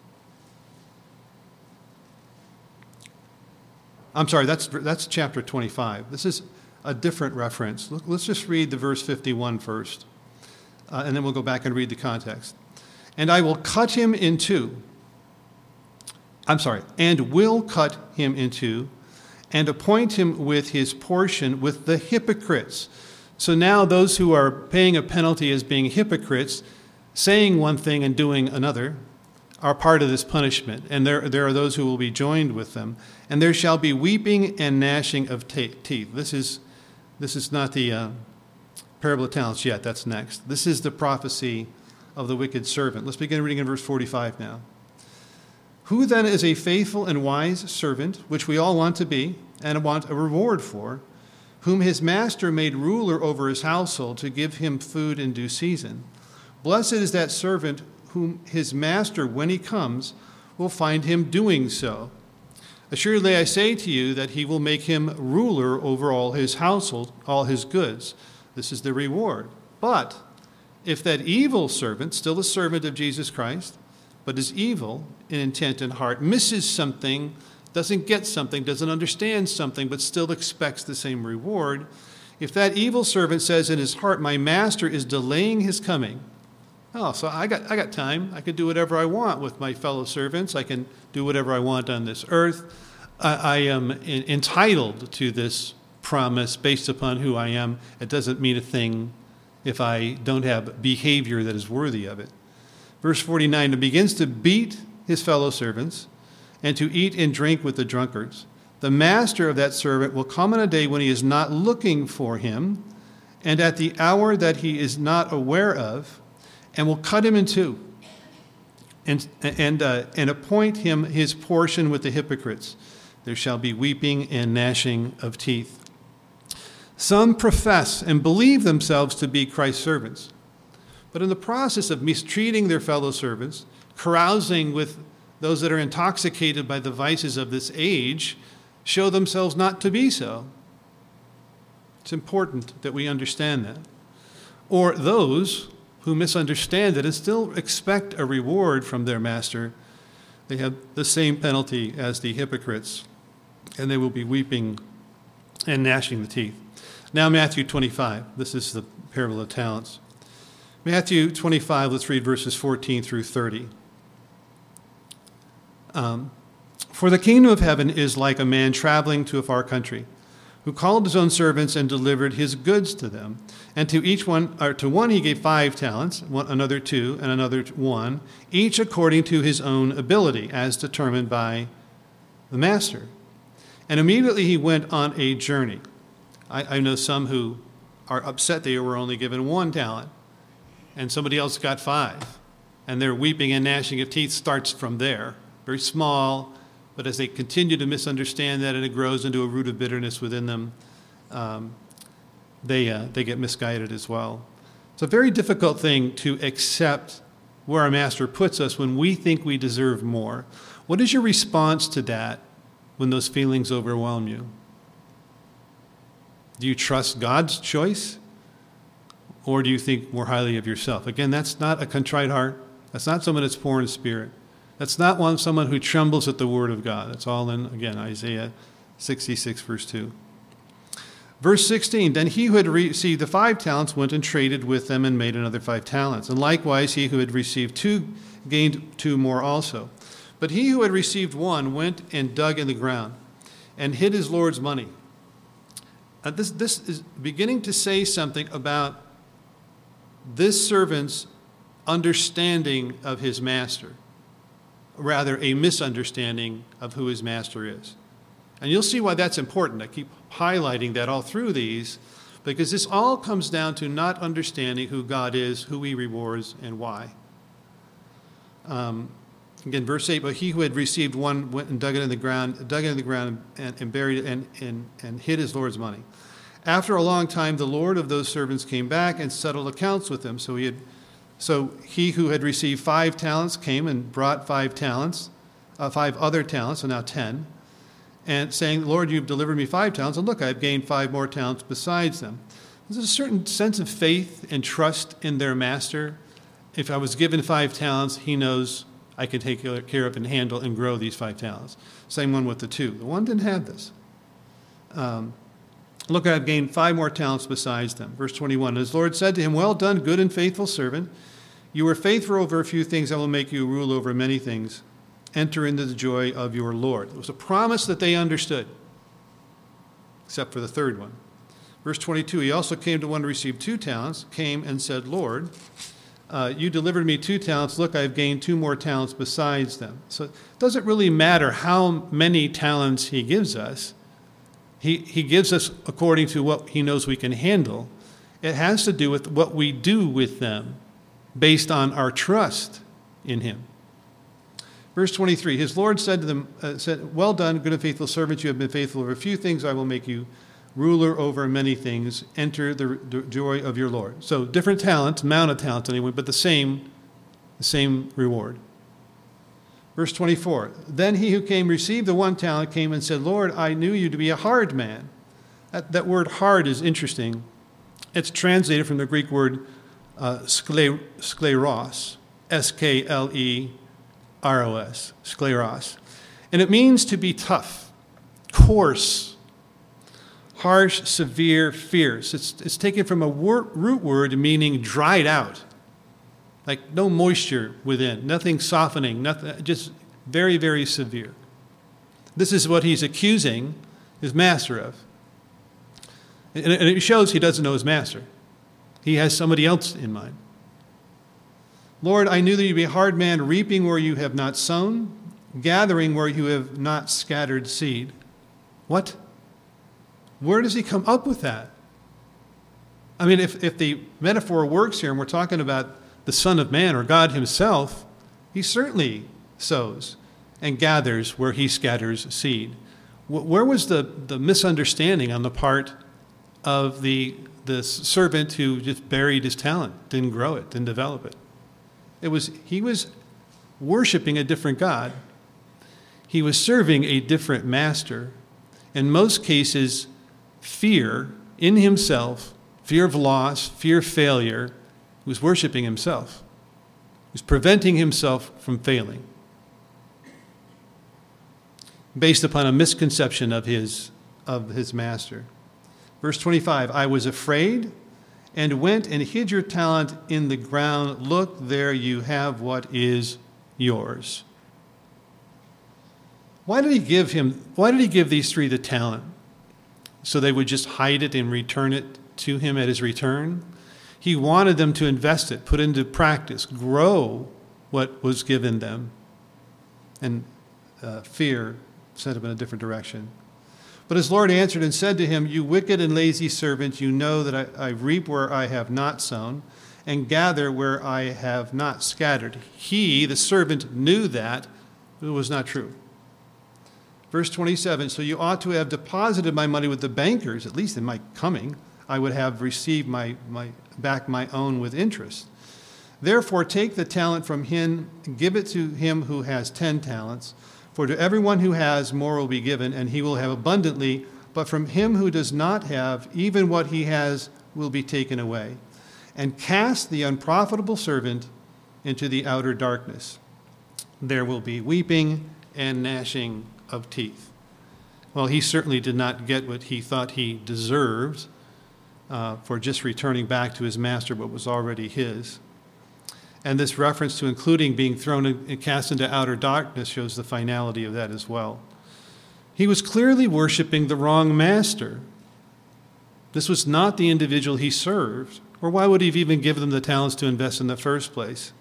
I'm sorry, that's chapter 25. This is a different reference. Let's just read the verse 51 first, and then we'll go back and read the context. And I will cut him in two. And will cut him in two, and appoint him with his portion with the hypocrites. So now those who are paying a penalty as being hypocrites, saying one thing and doing another, are part of this punishment. And there are those who will be joined with them. And there shall be weeping and gnashing of teeth. This is not the parable of talents yet. That's next. This is the prophecy of the wicked servant. Let's begin reading in verse 45 now. Who then is a faithful and wise servant, which we all want to be, and want a reward for, whom his master made ruler over his household to give him food in due season? Blessed is that servant whom his master, when he comes, will find him doing so. Assuredly I say to you that he will make him ruler over all his household, all his goods. This is the reward. But if that evil servant, still a servant of Jesus Christ, but is evil in intent and heart, misses something, doesn't get something, doesn't understand something, but still expects the same reward, if that evil servant says in his heart, my master is delaying his coming, so I got time. I can do whatever I want with my fellow servants. I can do whatever I want on this earth. I am entitled to this promise based upon who I am. It doesn't mean a thing if I don't have behavior that is worthy of it. Verse 49, and begins to beat his fellow servants and to eat and drink with the drunkards. The master of that servant will come on a day when he is not looking for him, and at the hour that he is not aware of, and will cut him in two, and appoint him his portion with the hypocrites. There shall be weeping and gnashing of teeth. Some profess and believe themselves to be Christ's servants, but in the process of mistreating their fellow servants, carousing with those that are intoxicated by the vices of this age, show themselves not to be so. It's important that we understand that. Or those who misunderstand it and still expect a reward from their master, they have the same penalty as the hypocrites, and they will be weeping and gnashing the teeth. Now Matthew 25. This is the parable of talents. Matthew 25, let's read verses 14 through 30. For the kingdom of heaven is like a man traveling to a far country, who called his own servants and delivered his goods to them. And to one he gave 5 talents, another 2, and another 1, each according to his own ability, as determined by the master. And immediately he went on a journey. I know some who are upset they were only given 1 talent, and somebody else got 5. And their weeping and gnashing of teeth starts from there. Very small, but as they continue to misunderstand that and it grows into a root of bitterness within them, they get misguided as well. It's a very difficult thing to accept where our master puts us when we think we deserve more. What is your response to that when those feelings overwhelm you? Do you trust God's choice? Or do you think more highly of yourself? Again, that's not a contrite heart. That's not someone that's poor in spirit. That's not someone who trembles at the word of God. It's all in, again, Isaiah 66, verse 2. Verse 16, then he who had received the 5 talents went and traded with them and made another 5 talents. And likewise, he who had received 2 gained 2 more also. But he who had received 1 went and dug in the ground and hid his Lord's money. This is beginning to say something about this servant's understanding of his master, rather a misunderstanding of who his master is. And you'll see why that's important. I keep highlighting that all through these, because this all comes down to not understanding who God is, who he rewards, and why. Again, verse 8, but he who had received 1 went and dug it in the ground and buried it and hid his Lord's money. After a long time, the Lord of those servants came back and settled accounts with them. So he who had received 5 talents came and brought 5 other talents, so now 10, and saying, Lord, you've delivered me 5 talents, and look, I've gained 5 more talents besides them. There's a certain sense of faith and trust in their master. If I was given 5 talents, he knows I can take care of and handle and grow these 5 talents. Same one with the 2. The 1 didn't have this. Look, I've gained 5 more talents besides them. Verse 21, his Lord said to him, well done, good and faithful servant. You were faithful over a few things. I will make you rule over many things. Enter into the joy of your Lord. It was a promise that they understood, except for the 3rd one. Verse 22, he also came to one who received 2 talents, came and said, Lord, you delivered me 2 talents. Look, I've gained 2 more talents besides them. So it doesn't really matter how many talents he gives us. He gives us according to what he knows we can handle. It has to do with what we do with them based on our trust in him. Verse 23, his Lord said to them, well done, good and faithful servant. You have been faithful over a few things. I will make you ruler over many things. Enter the joy of your Lord. So different talents, amount of talents anyway, but the same reward. Verse 24, then he who came received the 1 talent came and said, Lord, I knew you to be a hard man. That word hard is interesting. It's translated from the Greek word skleros, S-K-L-E-R-O-S, skleros. And it means to be tough, coarse, harsh, severe, fierce. It's taken from a root word meaning dried out. Like no moisture within, nothing softening, nothing, just very, very severe. This is what he's accusing his master of. And it shows he doesn't know his master. He has somebody else in mind. Lord, I knew that you'd be a hard man, reaping where you have not sown, gathering where you have not scattered seed. What? Where does he come up with that? I mean, if the metaphor works here and we're talking about the Son of Man or God himself, he certainly sows and gathers where he scatters seed. Where was the misunderstanding on the part of the servant who just buried his talent, didn't grow it, didn't develop it? He was worshiping a different God. He was serving a different master. In most cases, fear in himself, fear of loss, fear of failure, he was worshiping himself. He was preventing himself from failing based upon a misconception of his master. Verse 25, I was afraid and went and hid your talent in the ground. Look, there you have what is yours. Why did he give these 3 the talent? so they would just hide it and return it to him at his return. He wanted them to invest it, put into practice, grow what was given them. And fear sent him in a different direction. But his Lord answered and said to him, "You wicked and lazy servant, you know that I reap where I have not sown, and gather where I have not scattered." He, the servant, knew that, but it was not true. Verse 27, "So you ought to have deposited my money with the bankers, at least in my coming. I would have received back my own with interest. Therefore take the talent from him, give it to him who has 10 talents. For to everyone who has, more will be given, and he will have abundantly. But from him who does not have, even what he has will be taken away. And cast the unprofitable servant into the outer darkness. There will be weeping and gnashing of teeth." Well, he certainly did not get what he thought he deserved for just returning back to his master what was already his. And this reference to including being thrown and cast into outer darkness shows the finality of that as well. He was clearly worshiping the wrong master. This was not the individual he served, or why would he have even given them the talents to invest in the first place?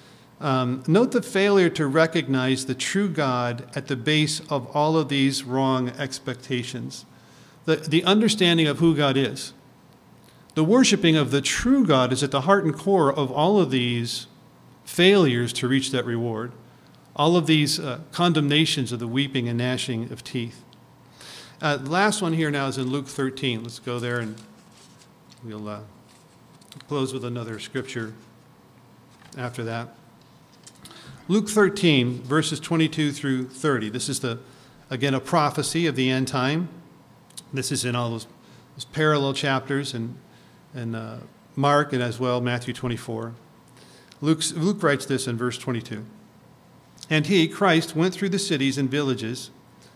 Note the failure to recognize the true God at the base of all of these wrong expectations. The understanding of who God is. The worshiping of the true God is at the heart and core of all of these failures to reach that reward, all of these condemnations of the weeping and gnashing of teeth. The last one here now is in Luke 13. Let's go there and we'll close with another scripture after that. Luke 13, verses 22 through 30. This is, again, a prophecy of the end time. This is in all those parallel chapters and Mark and as well Matthew 24. Luke writes this in verse 22. "And he, Christ, went through the cities and villages,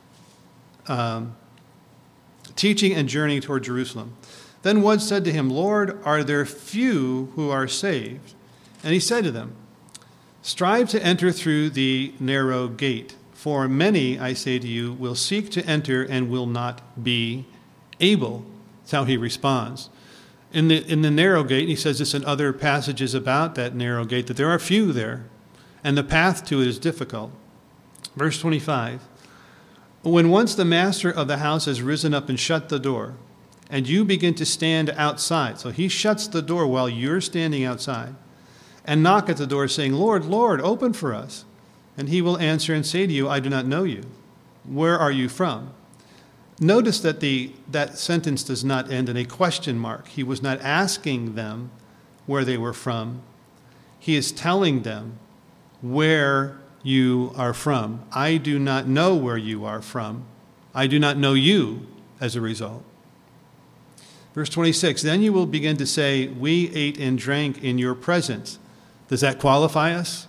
teaching and journeying toward Jerusalem. Then one said to him, 'Lord, are there few who are saved?' And he said to them, 'Strive to enter through the narrow gate, for many, I say to you, will seek to enter and will not be able.'" That's how he responds. In the narrow gate, he says this in other passages about that narrow gate, that there are few there, and the path to it is difficult. Verse 25, "When once the master of the house has risen up and shut the door, and you begin to stand outside," so he shuts the door while you're standing outside, "and knock at the door, saying, 'Lord, Lord, open for us.' And he will answer and say to you, 'I do not know you. Where are you from?'" Notice that that sentence does not end in a question mark. He was not asking them where they were from. He is telling them where you are from. I do not know where you are from. I do not know you as a result. Verse 26, "Then you will begin to say, 'We ate and drank in your presence.'" Does that qualify us?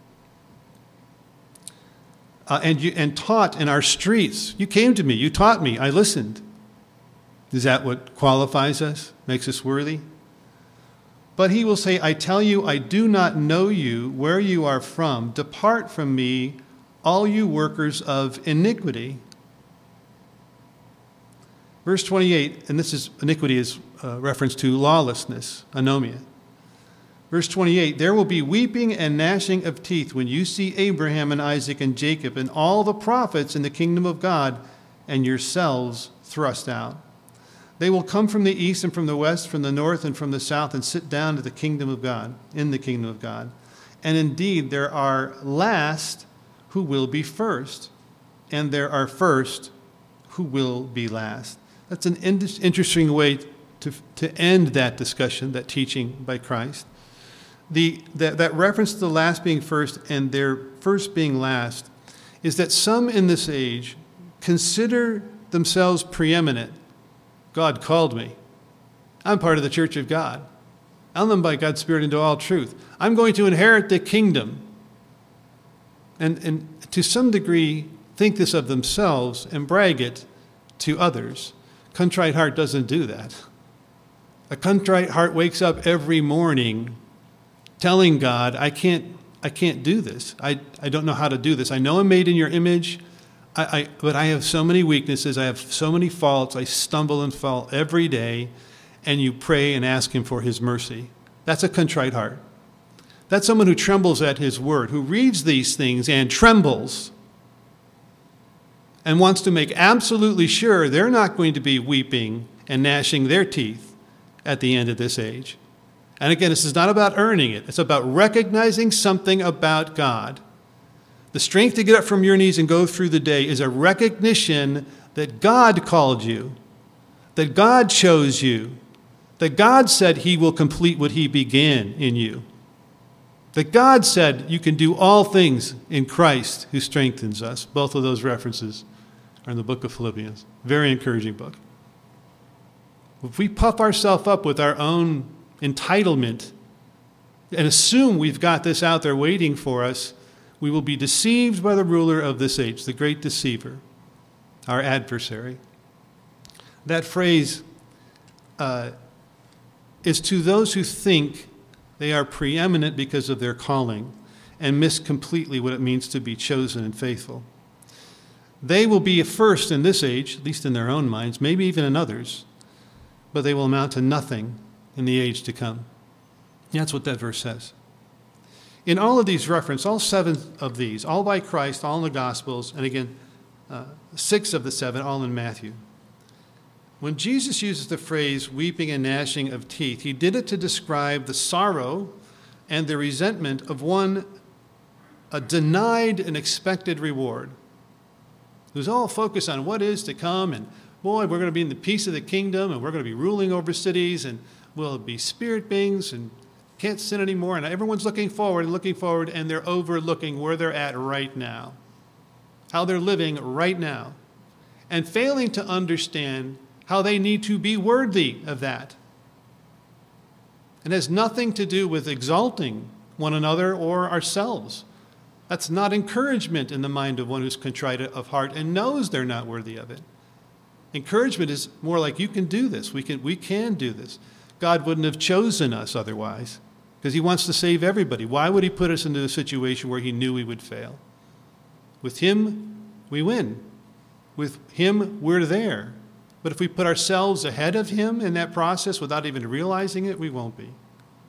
And taught in our streets. You came to me, you taught me, I listened. Is that what qualifies us, makes us worthy? But he will say, "I tell you, I do not know you, where you are from. Depart from me, all you workers of iniquity." Verse 28, and this is, iniquity is a reference to lawlessness, anomia. Verse 28, "There will be weeping and gnashing of teeth when you see Abraham and Isaac and Jacob and all the prophets in the kingdom of God and yourselves thrust out. They will come from the east and from the west, from the north and from the south, and sit down to the kingdom of God, in the kingdom of God. And indeed, there are last who will be first, and there are first who will be last." That's an interesting way to end that discussion, that teaching by Christ. That reference to the last being first and their first being last is that some in this age consider themselves preeminent. God called me. I'm part of the church of God. I'm led by God's Spirit into all truth. I'm going to inherit the kingdom. And to some degree think this of themselves and brag it to others. Contrite heart doesn't do that. A contrite heart wakes up every morning telling God, I can't do this. I don't know how to do this. I know I'm made in your image. But I have so many weaknesses. I have so many faults. I stumble and fall every day. And you pray and ask him for his mercy. That's a contrite heart. That's someone who trembles at his word, who reads these things and trembles and wants to make absolutely sure they're not going to be weeping and gnashing their teeth at the end of this age. And again, this is not about earning it. It's about recognizing something about God. The strength to get up from your knees and go through the day is a recognition that God called you, that God chose you, that God said he will complete what he began in you, that God said you can do all things in Christ who strengthens us. Both of those references are in the book of Philippians. Very encouraging book. If we puff ourselves up with our own entitlement and assume we've got this out there waiting for us, we will be deceived by the ruler of this age, the great deceiver, our adversary. That phrase is to those who think they are preeminent because of their calling and miss completely what it means to be chosen and faithful. They will be first in this age, at least in their own minds, maybe even in others, but they will amount to nothing in the age to come. That's what that verse says. In all of these references, all 7 of these, all by Christ, all in the Gospels, and again, 6 of the 7, all in Matthew. When Jesus uses the phrase weeping and gnashing of teeth, he did it to describe the sorrow and the resentment of one denied an expected reward. It was all focused on what is to come, and boy, we're going to be in the peace of the kingdom, and we're going to be ruling over cities, and we'll be spirit beings, and can't sin anymore, and everyone's looking forward, and they're overlooking where they're at right now, how they're living right now, and failing to understand how they need to be worthy of that. It has nothing to do with exalting one another or ourselves. That's not encouragement in the mind of one who's contrite of heart and knows they're not worthy of it. Encouragement is more like, you can do this. We can do this. God wouldn't have chosen us otherwise, because he wants to save everybody. Why would he put us into a situation where he knew we would fail? With him, we win. With him, we're there. But if we put ourselves ahead of him in that process without even realizing it, we won't be.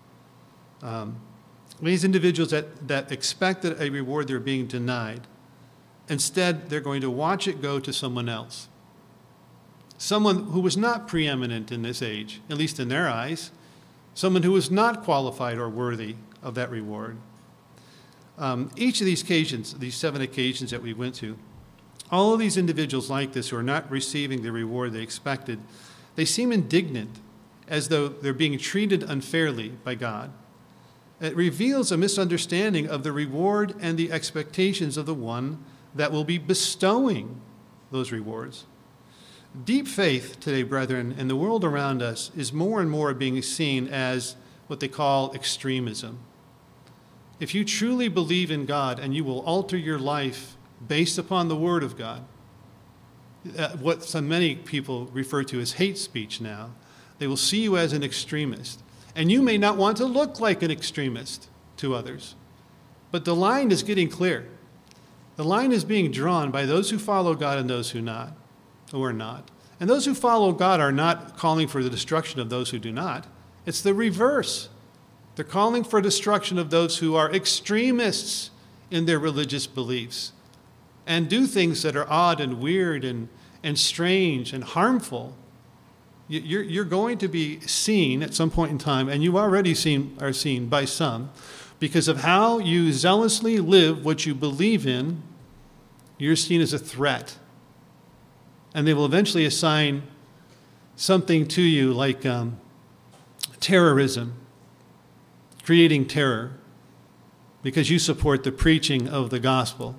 These individuals that expected a reward, they're being denied. Instead, they're going to watch it go to someone else. Someone who was not preeminent in this age, at least in their eyes. Someone who was not qualified or worthy of that reward. Each of these occasions, these 7 occasions that we went to, all of these individuals like this who are not receiving the reward they expected, they seem indignant, as though they're being treated unfairly by God. It reveals a misunderstanding of the reward and the expectations of the one that will be bestowing those rewards. Deep faith today, brethren, in the world around us is more and more being seen as what they call extremism. If you truly believe in God and you will alter your life based upon the Word of God, what many people refer to as hate speech now, they will see you as an extremist. And you may not want to look like an extremist to others. But the line is getting clear. The line is being drawn by those who follow God and those who are not. And those who follow God are not calling for the destruction of those who do not. It's the reverse. They're calling for destruction of those who are extremists in their religious beliefs and do things that are odd and weird and strange and harmful. You're going to be seen at some point in time, and you already are seen by some, because of how you zealously live what you believe in. You're seen as a threat. And they will eventually assign something to you like terrorism, creating terror, because you support the preaching of the gospel.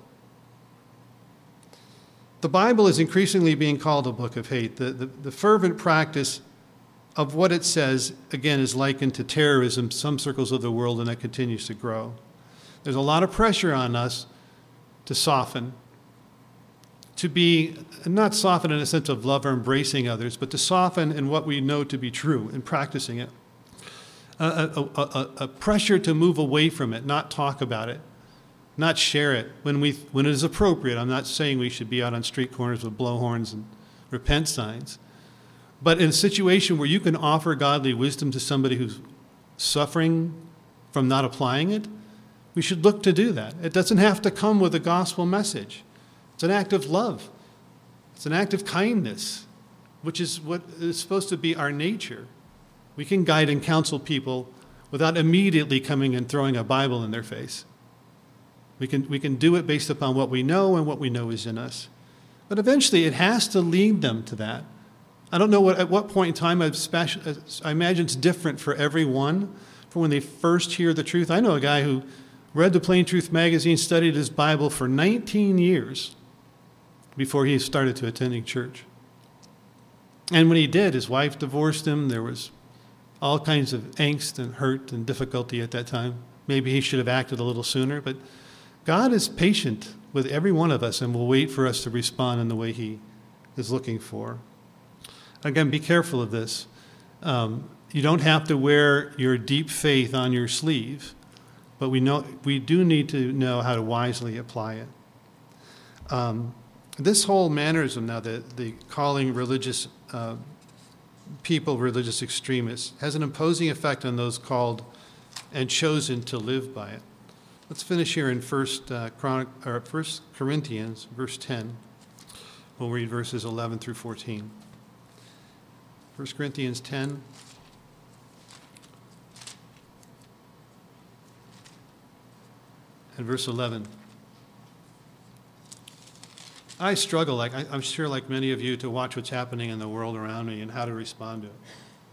The Bible is increasingly being called a book of hate. The fervent practice of what it says, again, is likened to terrorism in some circles of the world, and that continues to grow. There's a lot of pressure on us to soften, to be, not soften in a sense of love or embracing others, but to soften in what we know to be true and practicing it. A pressure to move away from it, not talk about it, not share it when it is appropriate. I'm not saying we should be out on street corners with blowhorns and repent signs. But in a situation where you can offer godly wisdom to somebody who's suffering from not applying it, we should look to do that. It doesn't have to come with a gospel message. It's an act of love. It's an act of kindness, which is what is supposed to be our nature. We can guide and counsel people without immediately coming and throwing a Bible in their face. We can do it based upon what we know and what we know is in us. But eventually it has to lead them to that. I don't know at what point in time, I imagine it's different for everyone, for when they first hear the truth. I know a guy who read the Plain Truth magazine, studied his Bible for 19 years before he started to attending church. And when he did, his wife divorced him. There was all kinds of angst and hurt and difficulty at that time. Maybe he should have acted a little sooner, but God is patient with every one of us and will wait for us to respond in the way he is looking for. Again, be careful of this. You don't have to wear your deep faith on your sleeve, but we do need to know how to wisely apply it. This whole mannerism now, the calling religious people religious extremists, has an imposing effect on those called and chosen to live by it. Let's finish here in 1 Corinthians, verse 10. We'll read verses 11 through 14. 1 Corinthians 10. And verse 11. I struggle, I'm sure like many of you, to watch what's happening in the world around me and how to respond to it.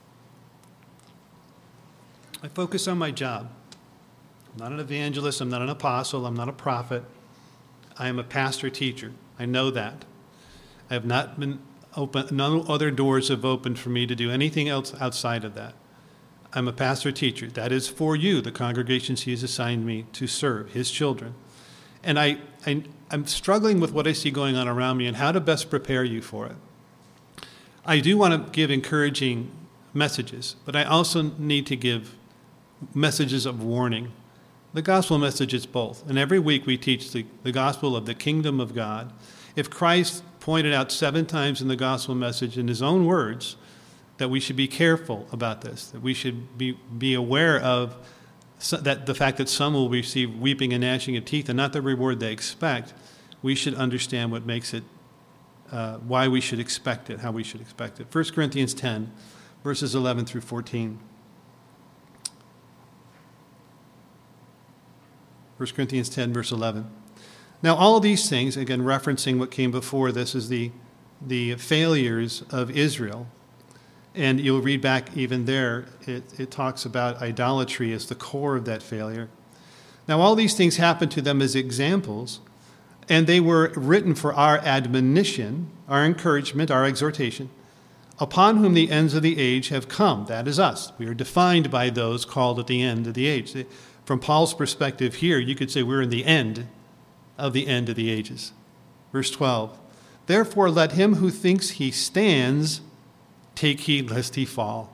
I focus on my job. I'm not an evangelist, I'm not an apostle, I'm not a prophet. I am a pastor-teacher. I know that. I have not been open, no other doors have opened for me to do anything else outside of that. I'm a pastor-teacher. That is for you, the congregations he has assigned me to serve, his children. And I'm struggling with what I see going on around me and how to best prepare you for it. I do want to give encouraging messages, but I also need to give messages of warning. The gospel message is both. And every week we teach the gospel of the kingdom of God. If Christ pointed out 7 times in the gospel message in his own words that we should be careful about this, that we should be aware of that the fact that some will receive weeping and gnashing of teeth and not the reward they expect, we should understand what makes it, why we should expect it, how we should expect it. 1 Corinthians 10, verses 11 through 14. 1 Corinthians 10, verse 11. Now all these things, again referencing what came before this, is the failures of Israel. And you'll read back even there, it talks about idolatry as the core of that failure. Now all these things happened to them as examples, and they were written for our admonition, our encouragement, our exhortation, upon whom the ends of the age have come. That is us. We are defined by those called at the end of the age. From Paul's perspective here, you could say we're in the end of the ages. Verse 12, therefore let him who thinks he stands take heed lest he fall.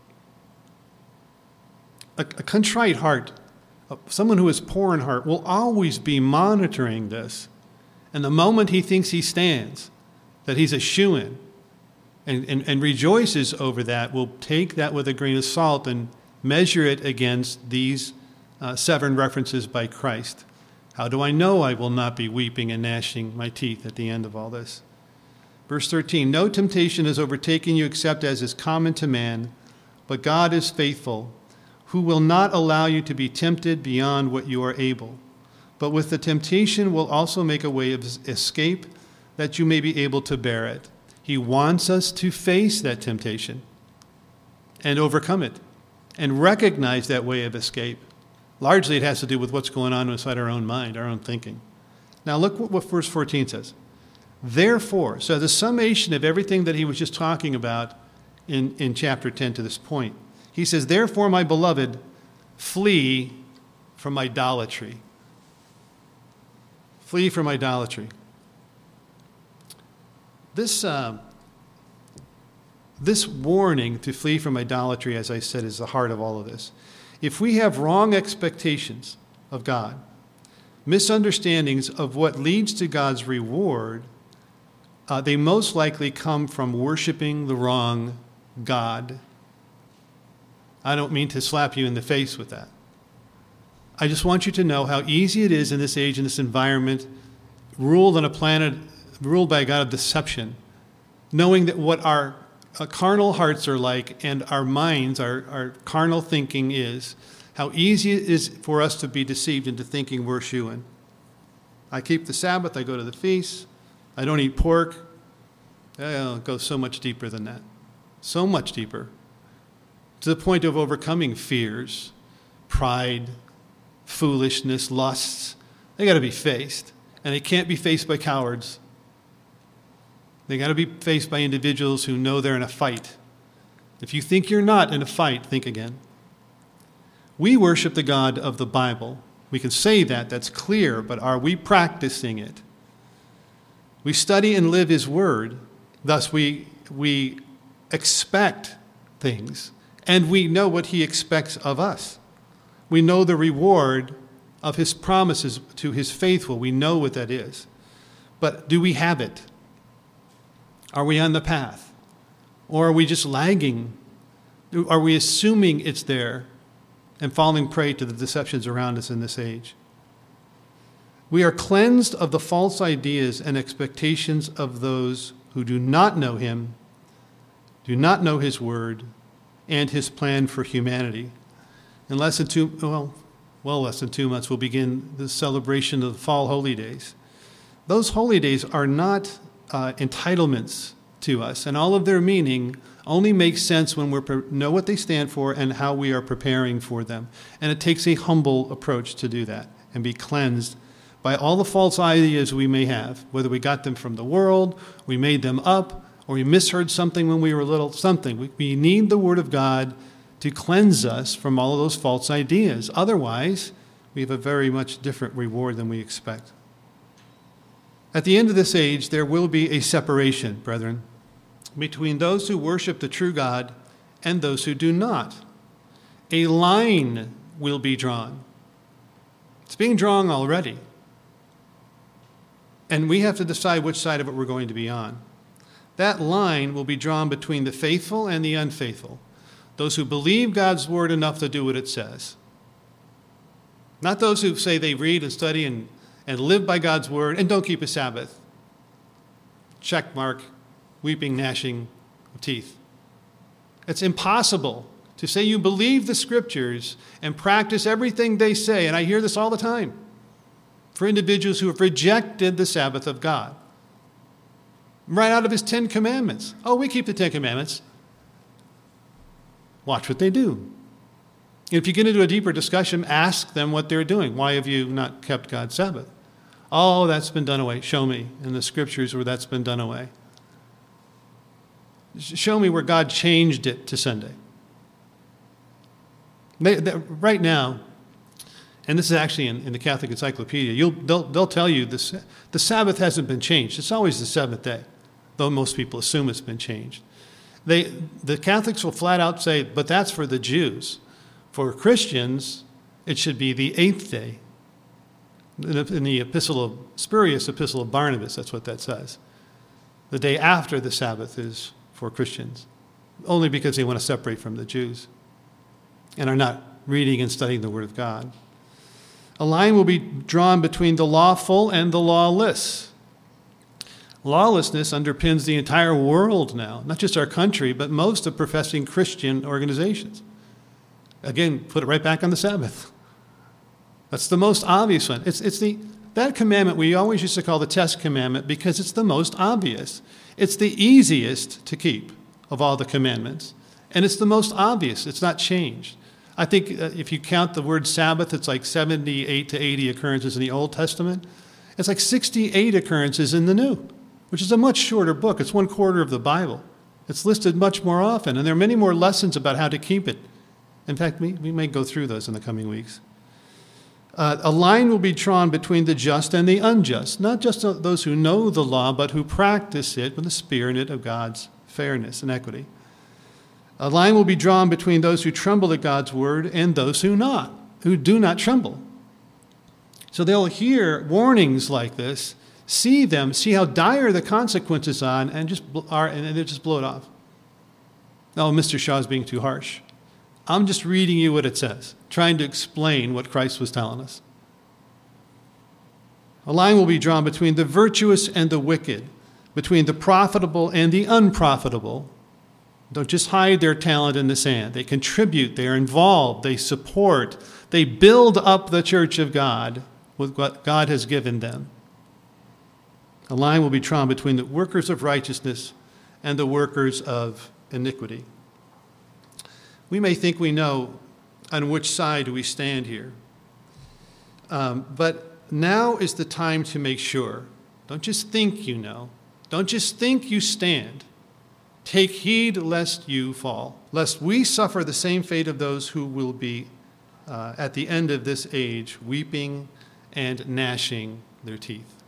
A contrite heart, someone who is poor in heart, will always be monitoring this. And the moment he thinks he stands, that he's a shoo-in, and rejoices over that, will take that with a grain of salt and measure it against these 7 references by Christ. How do I know I will not be weeping and gnashing my teeth at the end of all this? Verse 13, no temptation has overtaken you except as is common to man, but God is faithful, who will not allow you to be tempted beyond what you are able, but with the temptation will also make a way of escape that you may be able to bear it. He wants us to face that temptation and overcome it and recognize that way of escape. Largely it has to do with what's going on inside our own mind, our own thinking. Now look what verse 14 says. Therefore, so the summation of everything that he was just talking about in chapter 10 to this point, he says, therefore, my beloved, flee from idolatry. Flee from idolatry. This warning to flee from idolatry, as I said, is the heart of all of this. If we have wrong expectations of God, misunderstandings of what leads to God's reward, they most likely come from worshiping the wrong God. I don't mean to slap you in the face with that. I just want you to know how easy it is in this age, in this environment, ruled on a planet, ruled by a God of deception, knowing that what our carnal hearts are like and our minds, our carnal thinking is, how easy it is for us to be deceived into thinking we're shooing. I keep the Sabbath, I go to the feast, I don't eat pork. It goes so much deeper than that. So much deeper. To the point of overcoming fears, pride, foolishness, lusts. They got to be faced. And they can't be faced by cowards. They got to be faced by individuals who know they're in a fight. If you think you're not in a fight, think again. We worship the God of the Bible. We can say that, that's clear, but are we practicing it? We study and live His Word, thus we expect things, and we know what He expects of us. We know the reward of His promises to His faithful. We know what that is. But do we have it? Are we on the path? Or are we just lagging? Are we assuming it's there and falling prey to the deceptions around us in this age? We are cleansed of the false ideas and expectations of those who do not know Him, do not know His Word, and His plan for humanity. In less than 2 months, we'll begin the celebration of the fall holy days. Those holy days are not entitlements to us, and all of their meaning only makes sense when we know what they stand for and how we are preparing for them. And it takes a humble approach to do that and be cleansed by all the false ideas we may have, whether we got them from the world, we made them up, or we misheard something when we were little, something. We need the Word of God to cleanse us from all of those false ideas. Otherwise, we have a very much different reward than we expect. At the end of this age, there will be a separation, brethren, between those who worship the true God and those who do not. A line will be drawn. It's being drawn already. And we have to decide which side of it we're going to be on. That line will be drawn between the faithful and the unfaithful. Those who believe God's word enough to do what it says. Not those who say they read and study and live by God's word and don't keep a Sabbath. Check mark, weeping, gnashing of teeth. It's impossible to say you believe the scriptures and practice everything they say, and I hear this all the time, for individuals who have rejected the Sabbath of God. Right out of His 10 commandments. Oh, we keep the 10 commandments. Watch what they do. If you get into a deeper discussion, ask them what they're doing. Why have you not kept God's Sabbath? Oh, that's been done away. Show me in the scriptures where that's been done away. Show me where God changed it to Sunday. Right now, and this is actually in the Catholic Encyclopedia, they'll tell you this, the Sabbath hasn't been changed. It's always the seventh day, though most people assume it's been changed. The Catholics will flat out say, but that's for the Jews. For Christians, it should be the 8th day. In the spurious epistle of Barnabas, that's what that says. The day after the Sabbath is for Christians, only because they want to separate from the Jews and are not reading and studying the Word of God. A line will be drawn between the lawful and the lawless. Lawlessness underpins the entire world now, not just our country, but most of professing Christian organizations. Again, put it right back on the Sabbath. That's the most obvious one. That commandment we always used to call the test commandment because it's the most obvious. It's the easiest to keep of all the commandments. And it's the most obvious. It's not changed. I think if you count the word Sabbath, it's like 78 to 80 occurrences in the Old Testament. It's like 68 occurrences in the New, which is a much shorter book. It's 1/4 of the Bible. It's listed much more often, and there are many more lessons about how to keep it. In fact, we may go through those in the coming weeks. A line will be drawn between the just and the unjust, not just those who know the law, but who practice it with the spirit of God's fairness and equity. A line will be drawn between those who tremble at God's word and those who do not tremble. So they'll hear warnings like this, see them, see how dire the consequences are, and they just blow it off. Oh, Mr. Shaw's being too harsh. I'm just reading you what it says, trying to explain what Christ was telling us. A line will be drawn between the virtuous and the wicked, between the profitable and the unprofitable. Don't just hide their talent in the sand. They contribute, they are involved, they support, they build up the church of God with what God has given them. A line will be drawn between the workers of righteousness and the workers of iniquity. We may think we know on which side we stand here, but now is the time to make sure. Don't just think you know. Don't just think you stand. Take heed lest you fall, lest we suffer the same fate of those who will be at the end of this age, weeping and gnashing their teeth.